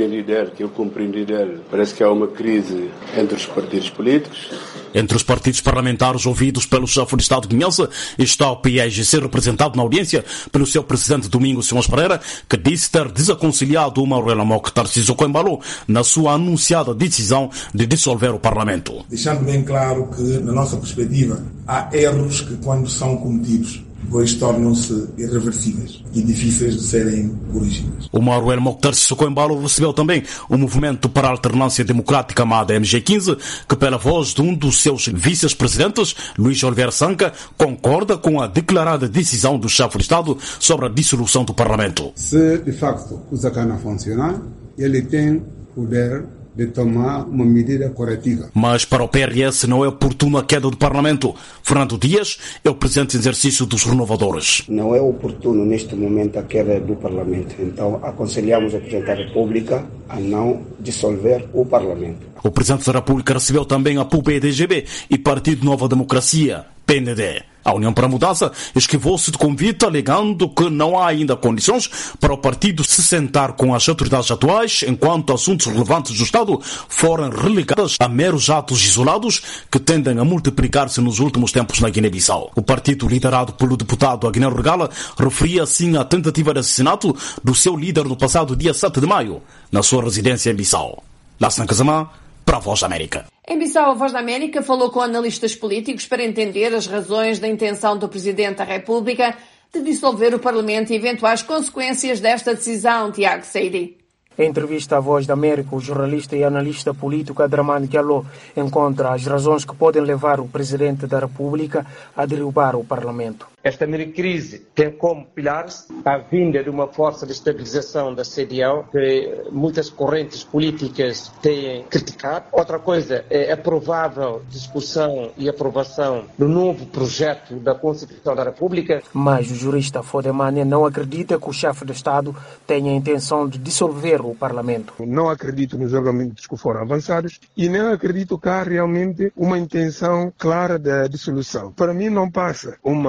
eu compreendi dele, parece que há uma crise entre os partidos políticos. Entre os partidos parlamentares ouvidos pelo chefe de Estado guineense está o PAIGC, representado na audiência pelo seu presidente Domingos Simões Pereira, que disse ter desaconselhado o Maruela Mokhtar Sissoko Embalo na sua anunciada decisão de dissolver o Parlamento. Deixando bem claro que, na nossa perspectiva, há erros que, quando são cometidos, depois tornam-se irreversíveis e difíceis de serem corrigidos. O Maruela Mokhtar Sissoko Embalo recebeu também o Movimento para a Alternância Democrática, amada MG15, que pela voz de um dos seus vice-presidentes, Luís Oliveira Sanca, concorda com a declarada decisão do chefe de Estado sobre a dissolução do Parlamento. Se de facto o Zacana funcionar, ele tem poder de tomar uma medida corretiva. Mas para o PRS não é oportuna a queda do Parlamento. Fernando Dias é o presidente em exercício dos renovadores. Não é oportuno neste momento a queda do Parlamento. Então aconselhamos ao Presidente da República a não dissolver o Parlamento. O Presidente da República recebeu também a PUB-DGB e Partido Nova Democracia, PND. A União para a Mudança esquivou-se de convite, alegando que não há ainda condições para o partido se sentar com as autoridades atuais, enquanto assuntos relevantes do Estado forem relegados a meros atos isolados que tendem a multiplicar-se nos últimos tempos na Guiné-Bissau. O partido, liderado pelo deputado Aguinaldo Regala, referia assim a tentativa de assassinato do seu líder no passado dia 7 de maio, na sua residência em Bissau. Lassana Kassamá, para a Voz da América. Em Bissau, a Voz da América falou com analistas políticos para entender as razões da intenção do Presidente da República de dissolver o Parlamento e eventuais consequências desta decisão, Tiago Seidi. Em entrevista à Voz da América, o jornalista e analista político Adramani Diallo encontra as razões que podem levar o Presidente da República a derrubar o Parlamento. Esta mini-crise tem como pilares a vinda de uma força de estabilização da CDAO, que muitas correntes políticas têm criticado. Outra coisa é a provável discussão e aprovação do novo projeto da Constituição da República. Mas o jurista Fodemania não acredita que o chefe de Estado tenha a intenção de dissolver o Parlamento. Não acredito nos argumentos que foram avançados e não acredito que há realmente uma intenção clara da dissolução. Para mim não passa uma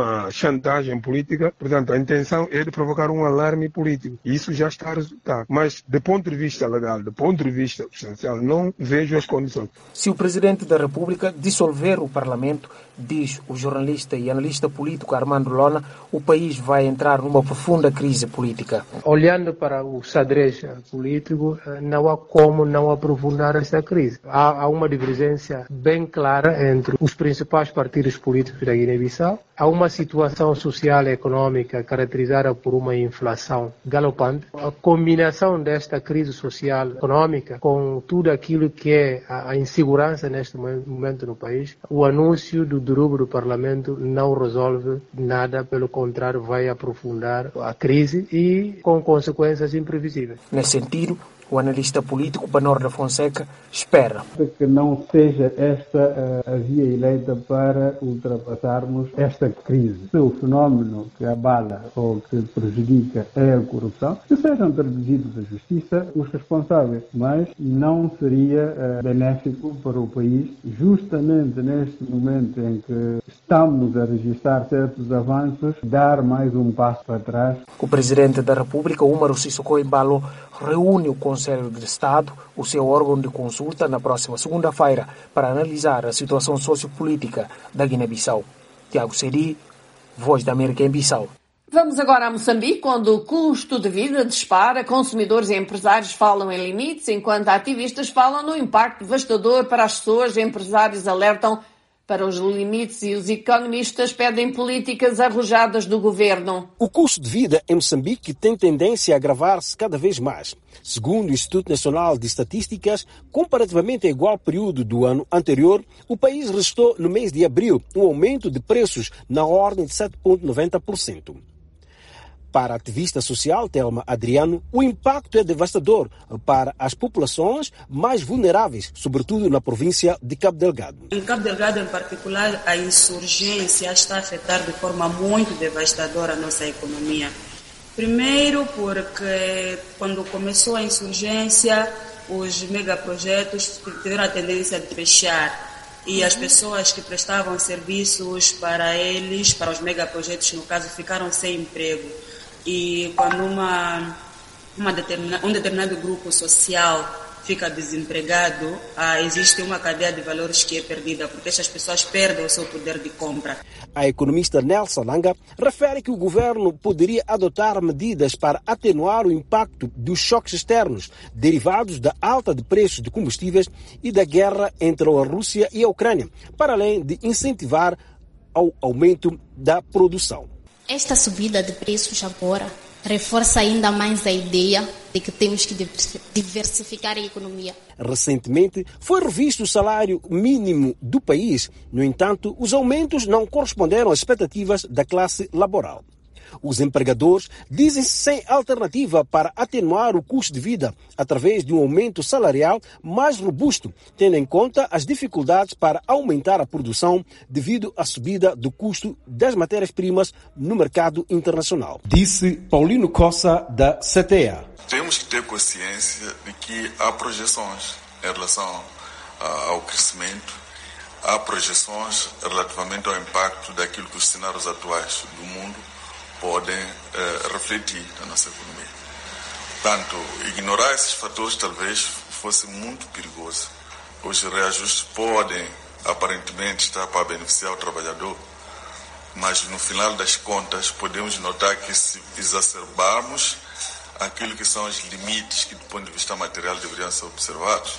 chantagem política. Portanto, a intenção é de provocar um alarme político. E isso já está a resultar. Mas, do ponto de vista legal, do ponto de vista substancial, não vejo as condições. Se o Presidente da República dissolver o Parlamento, diz o jornalista e analista político Armando Lona, o país vai entrar numa profunda crise política. Olhando para o xadrez político, não há como não aprofundar essa crise. Há uma divergência bem clara entre os principais partidos políticos da Guiné-Bissau. Há uma situação social e econômica caracterizada por uma inflação galopante. A combinação desta crise social e econômica com tudo aquilo que é a insegurança neste momento no país, o anúncio do derrubo do Parlamento não resolve nada, pelo contrário, vai aprofundar a crise e com consequências imprevisíveis. Nesse sentido, o analista político Banor da Fonseca espera que não seja esta a via eleita para ultrapassarmos esta crise. Se o fenómeno que abala ou que prejudica é a corrupção, que sejam traduzidos à justiça os responsáveis, mas não seria benéfico para o país, justamente neste momento em que estamos a registrar certos avanços, dar mais um passo para trás. O Presidente da República, Umaru Sissoko Embalo, reúne o Conselho de Estado, o seu órgão de consulta, na próxima segunda-feira para analisar a situação sociopolítica da Guiné-Bissau. Tiago Seri, Voz da América em Bissau. Vamos agora a Moçambique, onde o custo de vida dispara, consumidores e empresários falam em limites, enquanto ativistas falam no impacto devastador para as pessoas. Empresários alertam para os limites e os economistas pedem políticas arrojadas do governo. O custo de vida em Moçambique tem tendência a agravar-se cada vez mais. Segundo o Instituto Nacional de Estatísticas, comparativamente ao igual período do ano anterior, o país registrou no mês de abril um aumento de preços na ordem de 7,90%. Para a ativista social Thelma Adriano, o impacto é devastador para as populações mais vulneráveis, sobretudo na província de Cabo Delgado. Em Cabo Delgado, em particular, a insurgência está a afetar de forma muito devastadora a nossa economia. Primeiro porque quando começou a insurgência, os megaprojetos tiveram a tendência de fechar. E as pessoas que prestavam serviços para eles, para os megaprojetos no caso, ficaram sem emprego. E quando um determinado grupo social fica desempregado, existe uma cadeia de valores que é perdida, porque essas pessoas perdem o seu poder de compra. A economista Nelson Langa refere que o governo poderia adotar medidas para atenuar o impacto dos choques externos derivados da alta de preços de combustíveis e da guerra entre a Rússia e a Ucrânia, para além de incentivar ao aumento da produção. Esta subida de preços agora reforça ainda mais a ideia de que temos que diversificar a economia. Recentemente foi revisto o salário mínimo do país. No entanto, os aumentos não corresponderam às expectativas da classe laboral. Os empregadores dizem-se sem alternativa para atenuar o custo de vida através de um aumento salarial mais robusto, tendo em conta as dificuldades para aumentar a produção devido à subida do custo das matérias-primas no mercado internacional. Disse Paulino Cossa, da CTA. Temos que ter consciência de que há projeções em relação ao crescimento, há projeções relativamente ao impacto daquilo que os cenários atuais do mundo podem refletir na nossa economia. Portanto, ignorar esses fatores talvez fosse muito perigoso. Os reajustes podem, aparentemente, estar para beneficiar o trabalhador, mas no final das contas podemos notar que se exacerbarmos aquilo que são os limites que do ponto de vista material deveriam ser observados,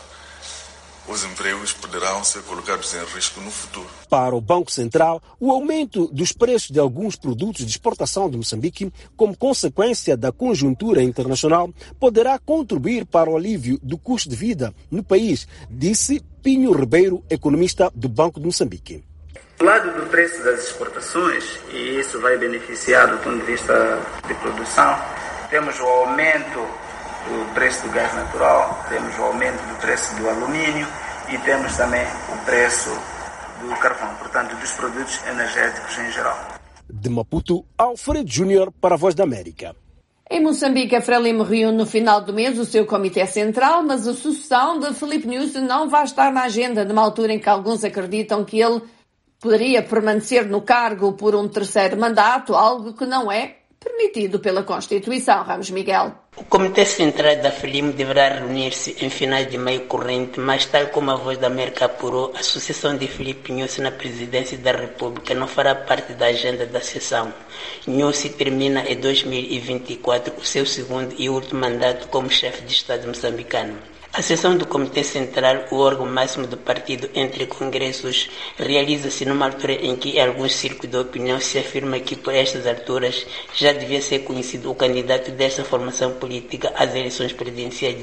os empregos poderão ser colocados em risco no futuro. Para o Banco Central, o aumento dos preços de alguns produtos de exportação de Moçambique, como consequência da conjuntura internacional, poderá contribuir para o alívio do custo de vida no país, disse Pinho Ribeiro, economista do Banco de Moçambique. Do lado do preço das exportações, e isso vai beneficiar do ponto de vista de produção, temos o aumento do preço do gás natural, temos o aumento do preço do alumínio e temos também o preço do carvão, portanto, dos produtos energéticos em geral. De Maputo, Alfredo Júnior para a Voz da América. Em Moçambique, a Frelimo reúne no final do mês o seu Comitê Central, mas a sucessão de Filipe Nyusi não vai estar na agenda, numa altura em que alguns acreditam que ele poderia permanecer no cargo por um terceiro mandato, algo que não é permitido pela Constituição. Ramos Miguel. O Comitê Central da FLIM deverá reunir-se em finais de maio corrente, mas tal como a Voz da América apurou, a sucessão de Filipe Nyusi na presidência da República não fará parte da agenda da sessão. Nyusi termina em 2024 o seu segundo e último mandato como chefe de Estado moçambicano. A sessão do Comitê Central, o órgão máximo do partido entre congressos, realiza-se numa altura em que, em alguns círculos de opinião, se afirma que, por estas alturas, já devia ser conhecido o candidato desta formação política às eleições presidenciais de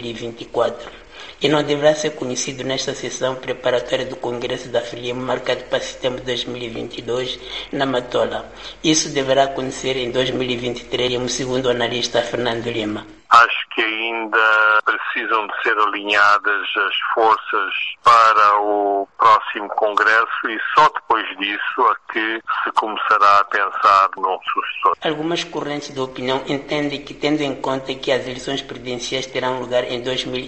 2024. E não deverá ser conhecido nesta sessão preparatória do Congresso da FLIM, marcado para setembro de 2022, na Matola. Isso deverá acontecer em 2023, segundo o analista Fernando Lima. Acho que ainda precisam de ser alinhadas as forças para o próximo Congresso e só depois disso é que se começará a pensar num sucessor. Algumas correntes de opinião entendem que, tendo em conta que as eleições presidenciais terão lugar em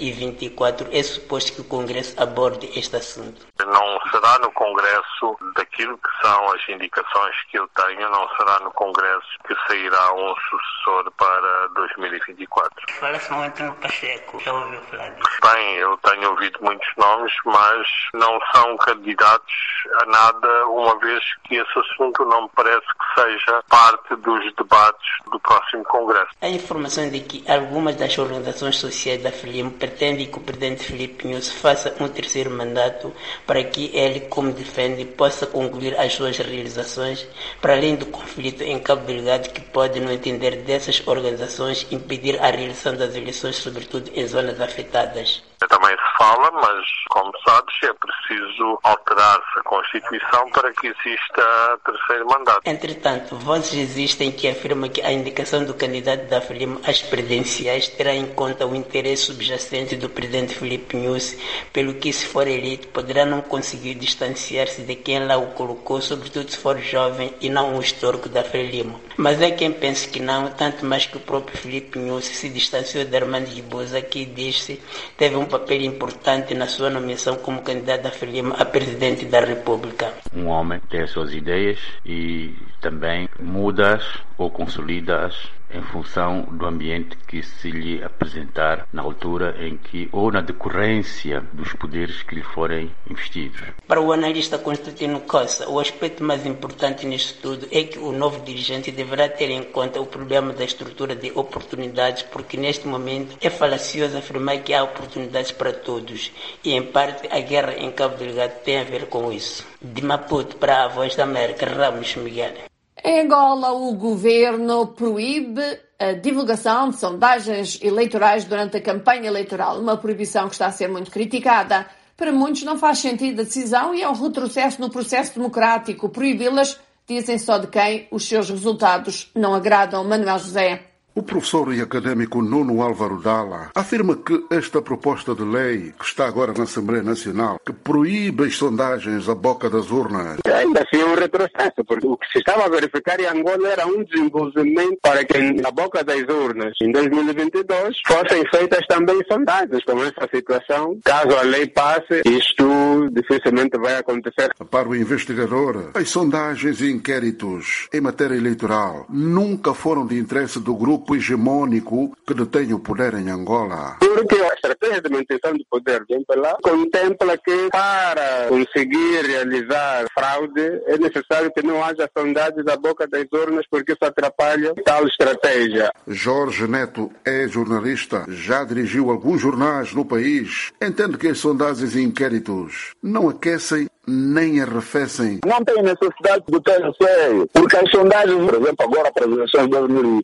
2024, é suposto que o Congresso aborde este assunto. Não será no Congresso, daquilo que são as indicações que eu tenho, não será no Congresso que sairá um sucessor para 2024. Fala-se muito no Pacheco, já ouviu falar disso? Bem, eu tenho ouvido muitos nomes, mas não são candidatos a nada, uma vez que esse assunto não me parece que seja parte dos debates do próximo Congresso. Há informação de que algumas das organizações sociais da FLIM pretendem que o presidente Filipe Nyusi faça um terceiro mandato para que ele, como defende, possa concluir as suas realizações, para além do conflito em Cabo Delgado, que pode, no entender dessas organizações, impedir a realização das eleições, sobretudo em zonas afetadas. Também se fala, mas, como sabes, é preciso alterar-se a Constituição para que exista terceiro mandato. Entretanto, vozes existem que afirmam que a indicação do candidato da FLIM às presidenciais terá em conta o interesse subjacente do presidente Filipe Nyusi, pelo que, se for eleito, poderá não conseguir distanciar-se de quem lá o colocou, sobretudo se for jovem e não um histórico da FLIM. Mas há quem pense que não, tanto mais que o próprio Filipe Nyusi se distanciou de Armando Guebuza, que, diz-se, teve um papel importante na sua nomeação como candidato da FLIM a presidente da República. Um homem tem as suas ideias e também muda-as ou consolida-as em função do ambiente que se lhe apresentar na altura em que, ou na decorrência dos poderes que lhe forem investidos. Para o analista Constantino Costa, o aspecto mais importante nisto tudo é que o novo dirigente deverá ter em conta o problema da estrutura de oportunidades, porque neste momento é falacioso afirmar que há oportunidades para todos, e em parte a guerra em Cabo Delgado tem a ver com isso. De Maputo para a Voz da América, Ramos Miguel. Em Angola, o governo proíbe a divulgação de sondagens eleitorais durante a campanha eleitoral, uma proibição que está a ser muito criticada. Para muitos não faz sentido a decisão e é um retrocesso no processo democrático. Proibi-las dizem só de quem os seus resultados não agradam. Manuel José. O professor e académico Nuno Álvaro Dalla afirma que esta proposta de lei, que está agora na Assembleia Nacional, que proíbe as sondagens à boca das urnas... Ainda assim é um retrocesso, porque o que se estava a verificar em Angola era um desenvolvimento para que na boca das urnas, em 2022, fossem feitas também sondagens. Com essa situação, caso a lei passe, isto dificilmente vai acontecer. Para o investigador, as sondagens e inquéritos em matéria eleitoral nunca foram de interesse do grupo hegemônico que detém o poder em Angola. Porque a estratégia de manutenção do poder do MPLA contempla que para conseguir realizar fraude é necessário que não haja sondagens à boca das urnas, porque isso atrapalha tal estratégia. Jorge Neto é jornalista, já dirigiu alguns jornais no país. Entende que as sondagens e inquéritos não aquecem nem arrefecem. Não tem necessidade de ter receio, porque as sondagens, por exemplo, agora para as eleições de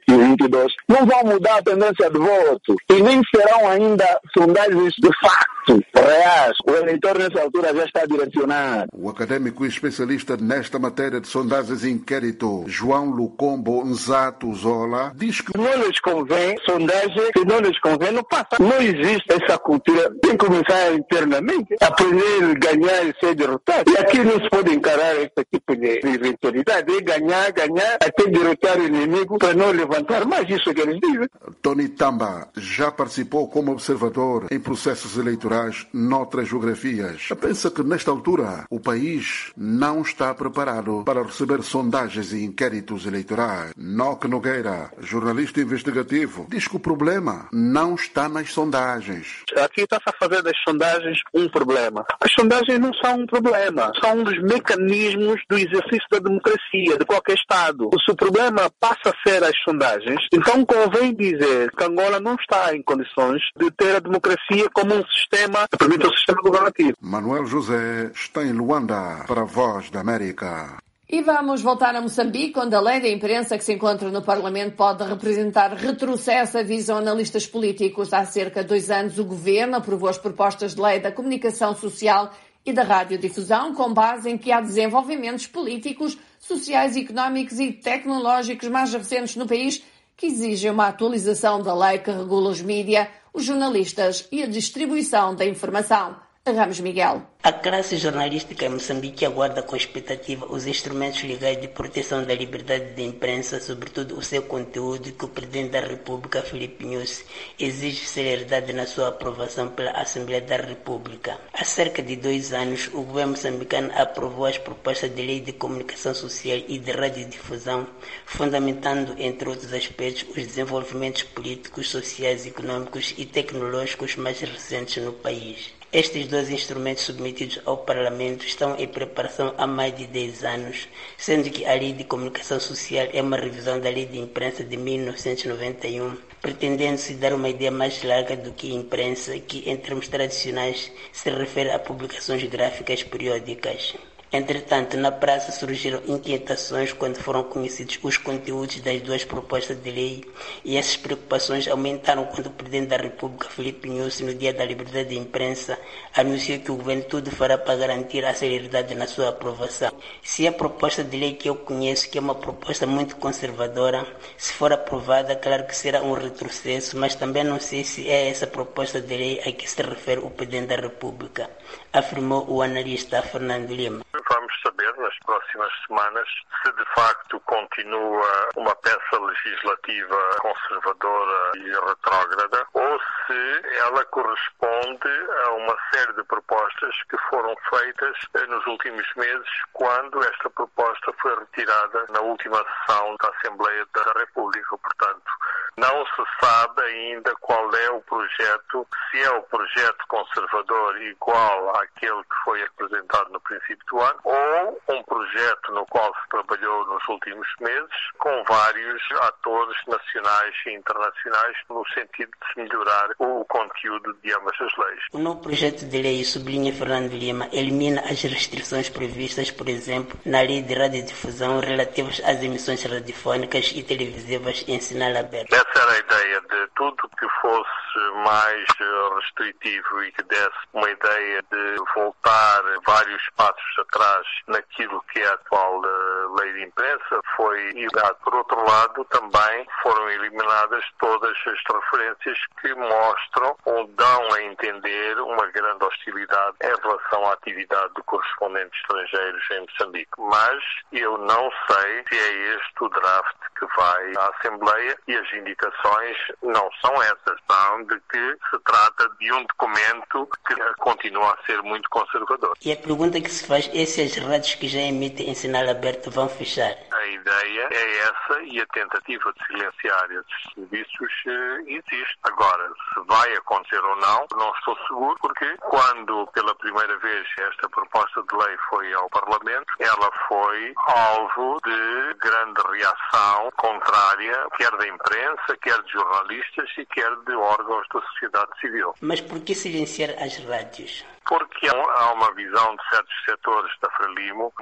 2022, não vão mudar a tendência de voto e nem serão ainda sondagens de facto reais. O eleitor nessa altura já está direcionado. O académico e especialista nesta matéria de sondagens e inquérito, João Lucombo Nzato Zola, diz que não lhes convém sondagem, que não lhes convém, não passa. Não existe essa cultura. Tem que começar internamente, aprender a ganhar e ser derrotado. E aqui não se pode encarar esse tipo de eventualidade, é ganhar, até derrotar o inimigo para não levantar mais, isso que eles dizem. Tony Tamba já participou como observador em processos eleitorais. eleitorais noutras geografias. Pensa que, nesta altura, o país não está preparado para receber sondagens e inquéritos eleitorais. Noque Nogueira, jornalista investigativo, diz que o problema não está nas sondagens. Aqui está-se a fazer das sondagens um problema. As sondagens não são um problema, são um dos mecanismos do exercício da democracia de qualquer Estado. Se o problema passa a ser as sondagens, então convém dizer que Angola não está em condições de ter a democracia como um sistema que permite o sistema governativo. Manuel José está em Luanda para a Voz da América. E vamos voltar a Moçambique, onde a lei da imprensa que se encontra no Parlamento pode representar retrocesso, avisam analistas políticos. Há cerca de 2 anos, o Governo aprovou as propostas de lei da comunicação social e da radiodifusão, com base em que há desenvolvimentos políticos, sociais, económicos e tecnológicos mais recentes no país que exigem uma atualização da lei que regula os mídia, os jornalistas e a distribuição da informação. Ramos Miguel. A classe jornalística em Moçambique aguarda com expectativa os instrumentos legais de proteção da liberdade de imprensa, sobretudo o seu conteúdo, que o Presidente da República, Filipe Nyusi, exige celeridade na sua aprovação pela Assembleia da República. Há cerca de 2 anos, o governo moçambicano aprovou as propostas de lei de comunicação social e de radiodifusão, fundamentando, entre outros aspectos, os desenvolvimentos políticos, sociais, econômicos e tecnológicos mais recentes no país. Estes 2 instrumentos submetidos ao Parlamento estão em preparação há mais de 10 anos, sendo que a Lei de Comunicação Social é uma revisão da Lei de Imprensa de 1991, pretendendo-se dar uma ideia mais larga do que imprensa, que em termos tradicionais se refere a publicações gráficas periódicas. Entretanto, na praça surgiram inquietações quando foram conhecidos os conteúdos das 2 propostas de lei, e essas preocupações aumentaram quando o Presidente da República, Filipe Nyusi, no Dia da Liberdade de Imprensa, anunciou que o governo tudo fará para garantir a celeridade na sua aprovação. Se a proposta de lei que eu conheço, que é uma proposta muito conservadora, se for aprovada, claro que será um retrocesso, mas também não sei se é essa proposta de lei a que se refere o Presidente da República, afirmou o analista Fernando Lima. Vamos saber nas próximas semanas se de facto continua uma peça legislativa conservadora e retrógrada ou se ela corresponde a uma série de propostas que foram feitas nos últimos meses, quando esta proposta foi retirada na última sessão da Assembleia da República. Portanto, não se sabe ainda qual é o projeto, se é o projeto conservador igual àquele que foi apresentado no princípio do ano, ou um projeto no qual se trabalhou nos últimos meses com vários atores nacionais e internacionais no sentido de se melhorar o conteúdo de ambas as leis. O novo projeto de lei, sublinha Fernando Lima, elimina as restrições previstas, por exemplo, na lei de radiodifusão relativas às emissões radiofónicas e televisivas em sinal aberto. Essa era a ideia, de tudo que fosse mais restritivo e que desse uma ideia de voltar vários passos atrás naquilo que é a atual lei de imprensa foi eliminado. Por outro lado, também foram eliminadas todas as referências que mostram ou dão a entender uma grande hostilidade em relação à atividade de correspondentes estrangeiros em Moçambique. Mas eu não sei se é este o draft que vai à Assembleia, e as indicações não são essas, são de que se trata de um documento que continua a ser muito conservador. E a pergunta que se faz é se as rádios que já emitem em sinal aberto vão fechar. A ideia é essa, e a tentativa de silenciar esses serviços existe. Agora, se vai acontecer ou não estou seguro, porque quando pela primeira vez esta proposta de lei foi ao Parlamento, ela foi alvo de grande reação contrária, quer da imprensa, quer de jornalistas e quer de órgãos da sociedade civil. Mas por que silenciar as rádios? Porque há uma visão de certos setores da Frelimo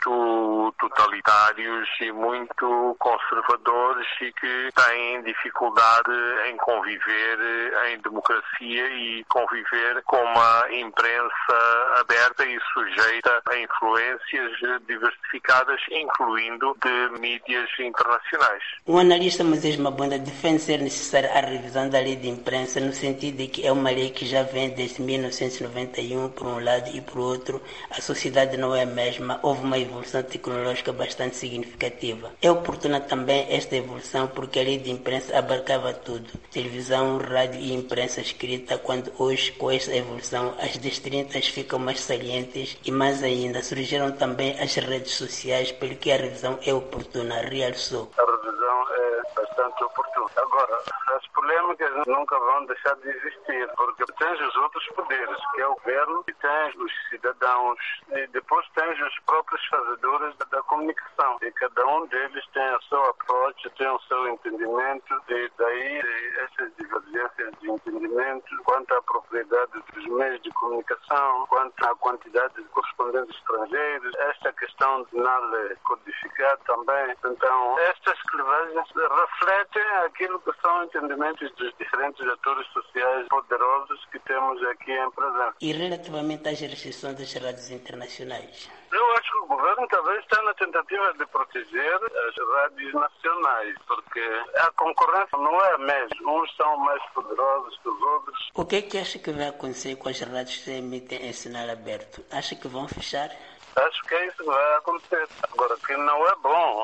muito totalitários e muito conservadores e que têm dificuldade em conviver em democracia e conviver com uma imprensa aberta e sujeita a influências diversificadas, incluindo de mídias internacionais. O analista Moisés Mabunda defende ser necessária a revisão da lei de imprensa no sentido de que é uma lei que já vem desde 1991 2021, por um lado, e por outro, a sociedade não é a mesma, houve uma evolução tecnológica bastante significativa. É oportuna também esta evolução porque a lei de imprensa abarcava tudo, televisão, rádio e imprensa escrita, quando hoje, com esta evolução, as distintas ficam mais salientes e mais ainda, surgiram também as redes sociais, pelo que a revisão é oportuna, realçou. A revisão é bastante oportuna. Agora, as polêmicas nunca vão deixar de existir, porque tens os outros poderes, que é o governo, e tens os cidadãos, e depois tens os próprios fazedores da comunicação. E cada um deles tem o seu approach, tem o seu entendimento, e daí essas divergências de entendimento quanto à propriedade dos meios de comunicação, quanto à quantidade de correspondentes estrangeiros, esta questão de não codificar também. Então, estas clivagens refletem aquilo que são entendimentos dos diferentes atores sociais poderosos que temos aqui em presença. E relativamente às restrições das rádios internacionais? Eu acho que o governo talvez está na tentativa de proteger as rádios nacionais, porque a concorrência não é a mesma. Uns são mais poderosos que os outros. O que é que acha que vai acontecer com as rádios que se emitem em sinal aberto? Acha que vão fechar? Acho que é isso que vai acontecer. Agora, que não é bom,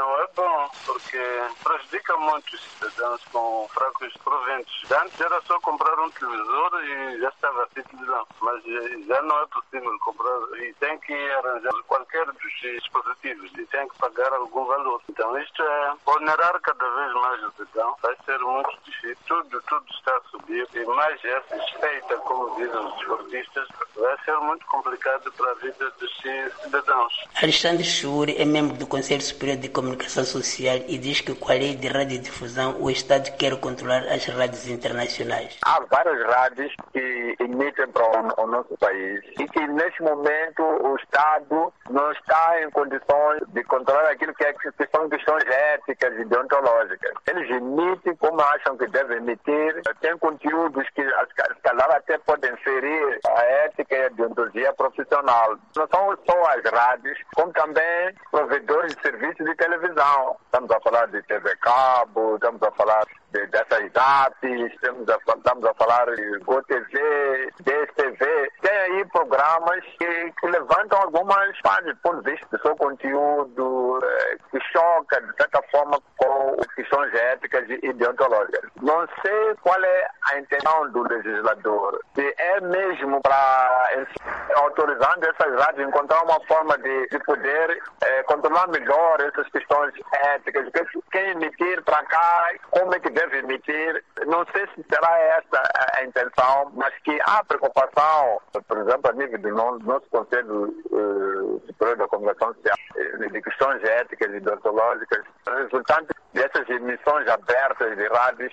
porque prejudica muitos cidadãos com fracos proventos. Antes era só comprar um televisor e já estava assim televisão, mas já não é possível comprar e tem que arranjar qualquer dos dispositivos e tem que pagar algum valor. Então isto é onerar cada vez mais o cidadão. Vai ser muito difícil. Tudo está a subir e mais essa desfeita, como dizem os desportistas, vai ser muito complicado para a vida dos cidadãos. Alexandre Churi é membro do Conselho Superior de Comunicação Social e diz que com a lei de radiodifusão o Estado quer controlar as rádios internacionais. Há várias rádios que emitem para o nosso país e que neste momento o Estado não está em condições de controlar aquilo que são questões éticas e deontológicas. Eles emitem como acham que devem emitir, tem conteúdos que se calhar até podem ferir a ética e a deontologia profissional. Não são só as rádios, como também provedores de serviços de televisão. Estamos a falar de TV Cabo, estamos a falar dessas apps, estamos a falar de GoTV, DSTV. Tem aí programas que levantam algumas páginas do ponto de vista do seu conteúdo, que choca, de certa forma, com questões éticas e deontológicas. Não sei qual é a intenção do legislador. Se é mesmo para, autorizando essas rádios, encontrar uma forma de poder controlar melhor essas questões éticas, quem emitir para cá, como é que deve emitir. Não sei se será essa a intenção, mas que há preocupação, por exemplo, a nível do nosso Conselho Superior da Comunicação Social, de questões éticas e deontológicas, resultante dessas emissões abertas de rádios,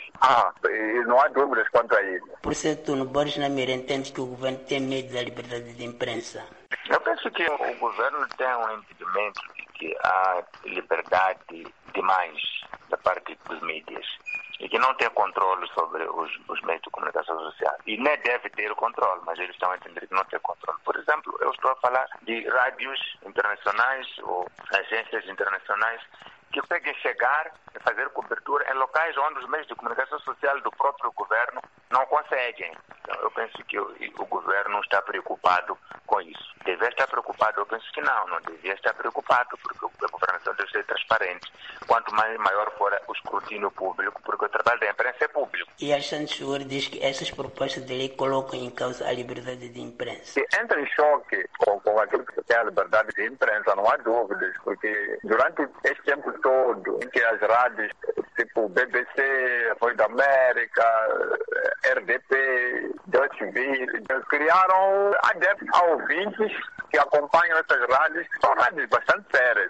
e não há dúvidas quanto a isso. Por ser turno, Boris Namir entende que o governo tem medo da liberdade de imprensa. Eu penso que o governo tem um impedimento de que há liberdade demais da parte dos mídias e que não tem controle sobre os meios de comunicação social. E nem deve ter controle, mas eles estão a entender que não tem controle. Por exemplo, eu estou a falar de rádios internacionais ou agências internacionais que conseguem chegar e fazer cobertura em locais onde os meios de comunicação social do próprio governo não conseguem. Então, eu penso que o governo está preocupado com isso. Deve estar preocupado? Eu penso que não devia estar preocupado, porque a governação deve ser transparente. Quanto maior for o escrutínio público, porque o trabalho da imprensa é público. E Alexandre Churi diz que essas propostas de lei colocam em causa a liberdade de imprensa. Entra em choque com aquilo que é a liberdade de imprensa, não há dúvidas, porque durante este tempo todo em que as rádios tipo BBC, Voz da América, RDP, Deutsche Welle, criaram adeptos a ouvintes que acompanham essas rádios. São rádios bastante sérias,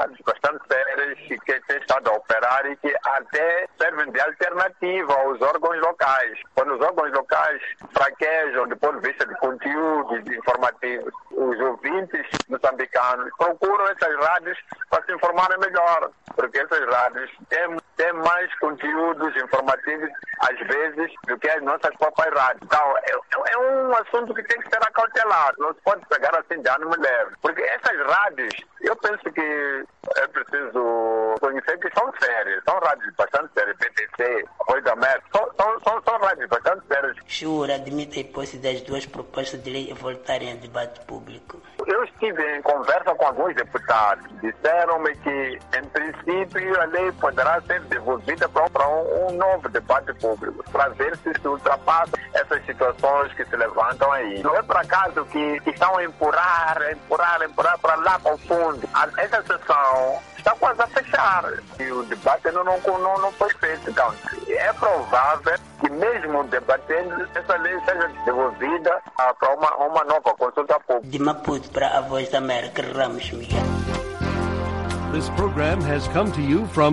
e que têm estado a operar e que até servem de alternativa aos órgãos locais. Quando os órgãos locais fraquejam do ponto de vista de conteúdos informativos, os ouvintes moçambicanos procuram essas rádios para se informarem melhor, porque essas rádios têm mais conteúdos informativos, às vezes, do que as nossas próprias rádios. Então, é um assunto que tem que ser acautelado. Não se pode pegar assim fim de ano me leve. Porque essas rádios, eu penso que é preciso conhecer que são sérias. São rádios bastante sérias. PTC, Voz da América, são rádios bastante sérias. Chura admite a hipótese das duas propostas de lei voltarem a debate público. Eu estive em conversa com alguns deputados. Disseram-me que, em princípio, a lei poderá ser devolvida para um novo debate público, para ver se ultrapassa essas situações que se levantam aí. Não é por acaso que estão a empurrar para lá para o fundo. Essa sessão está quase a fechar e o debate não foi feito. Então, é provável que mesmo debatendo, essa lei seja devolvida para uma nova consulta pública. De Maputo para a Voz da América, Ramos Miguel. This program has come to you from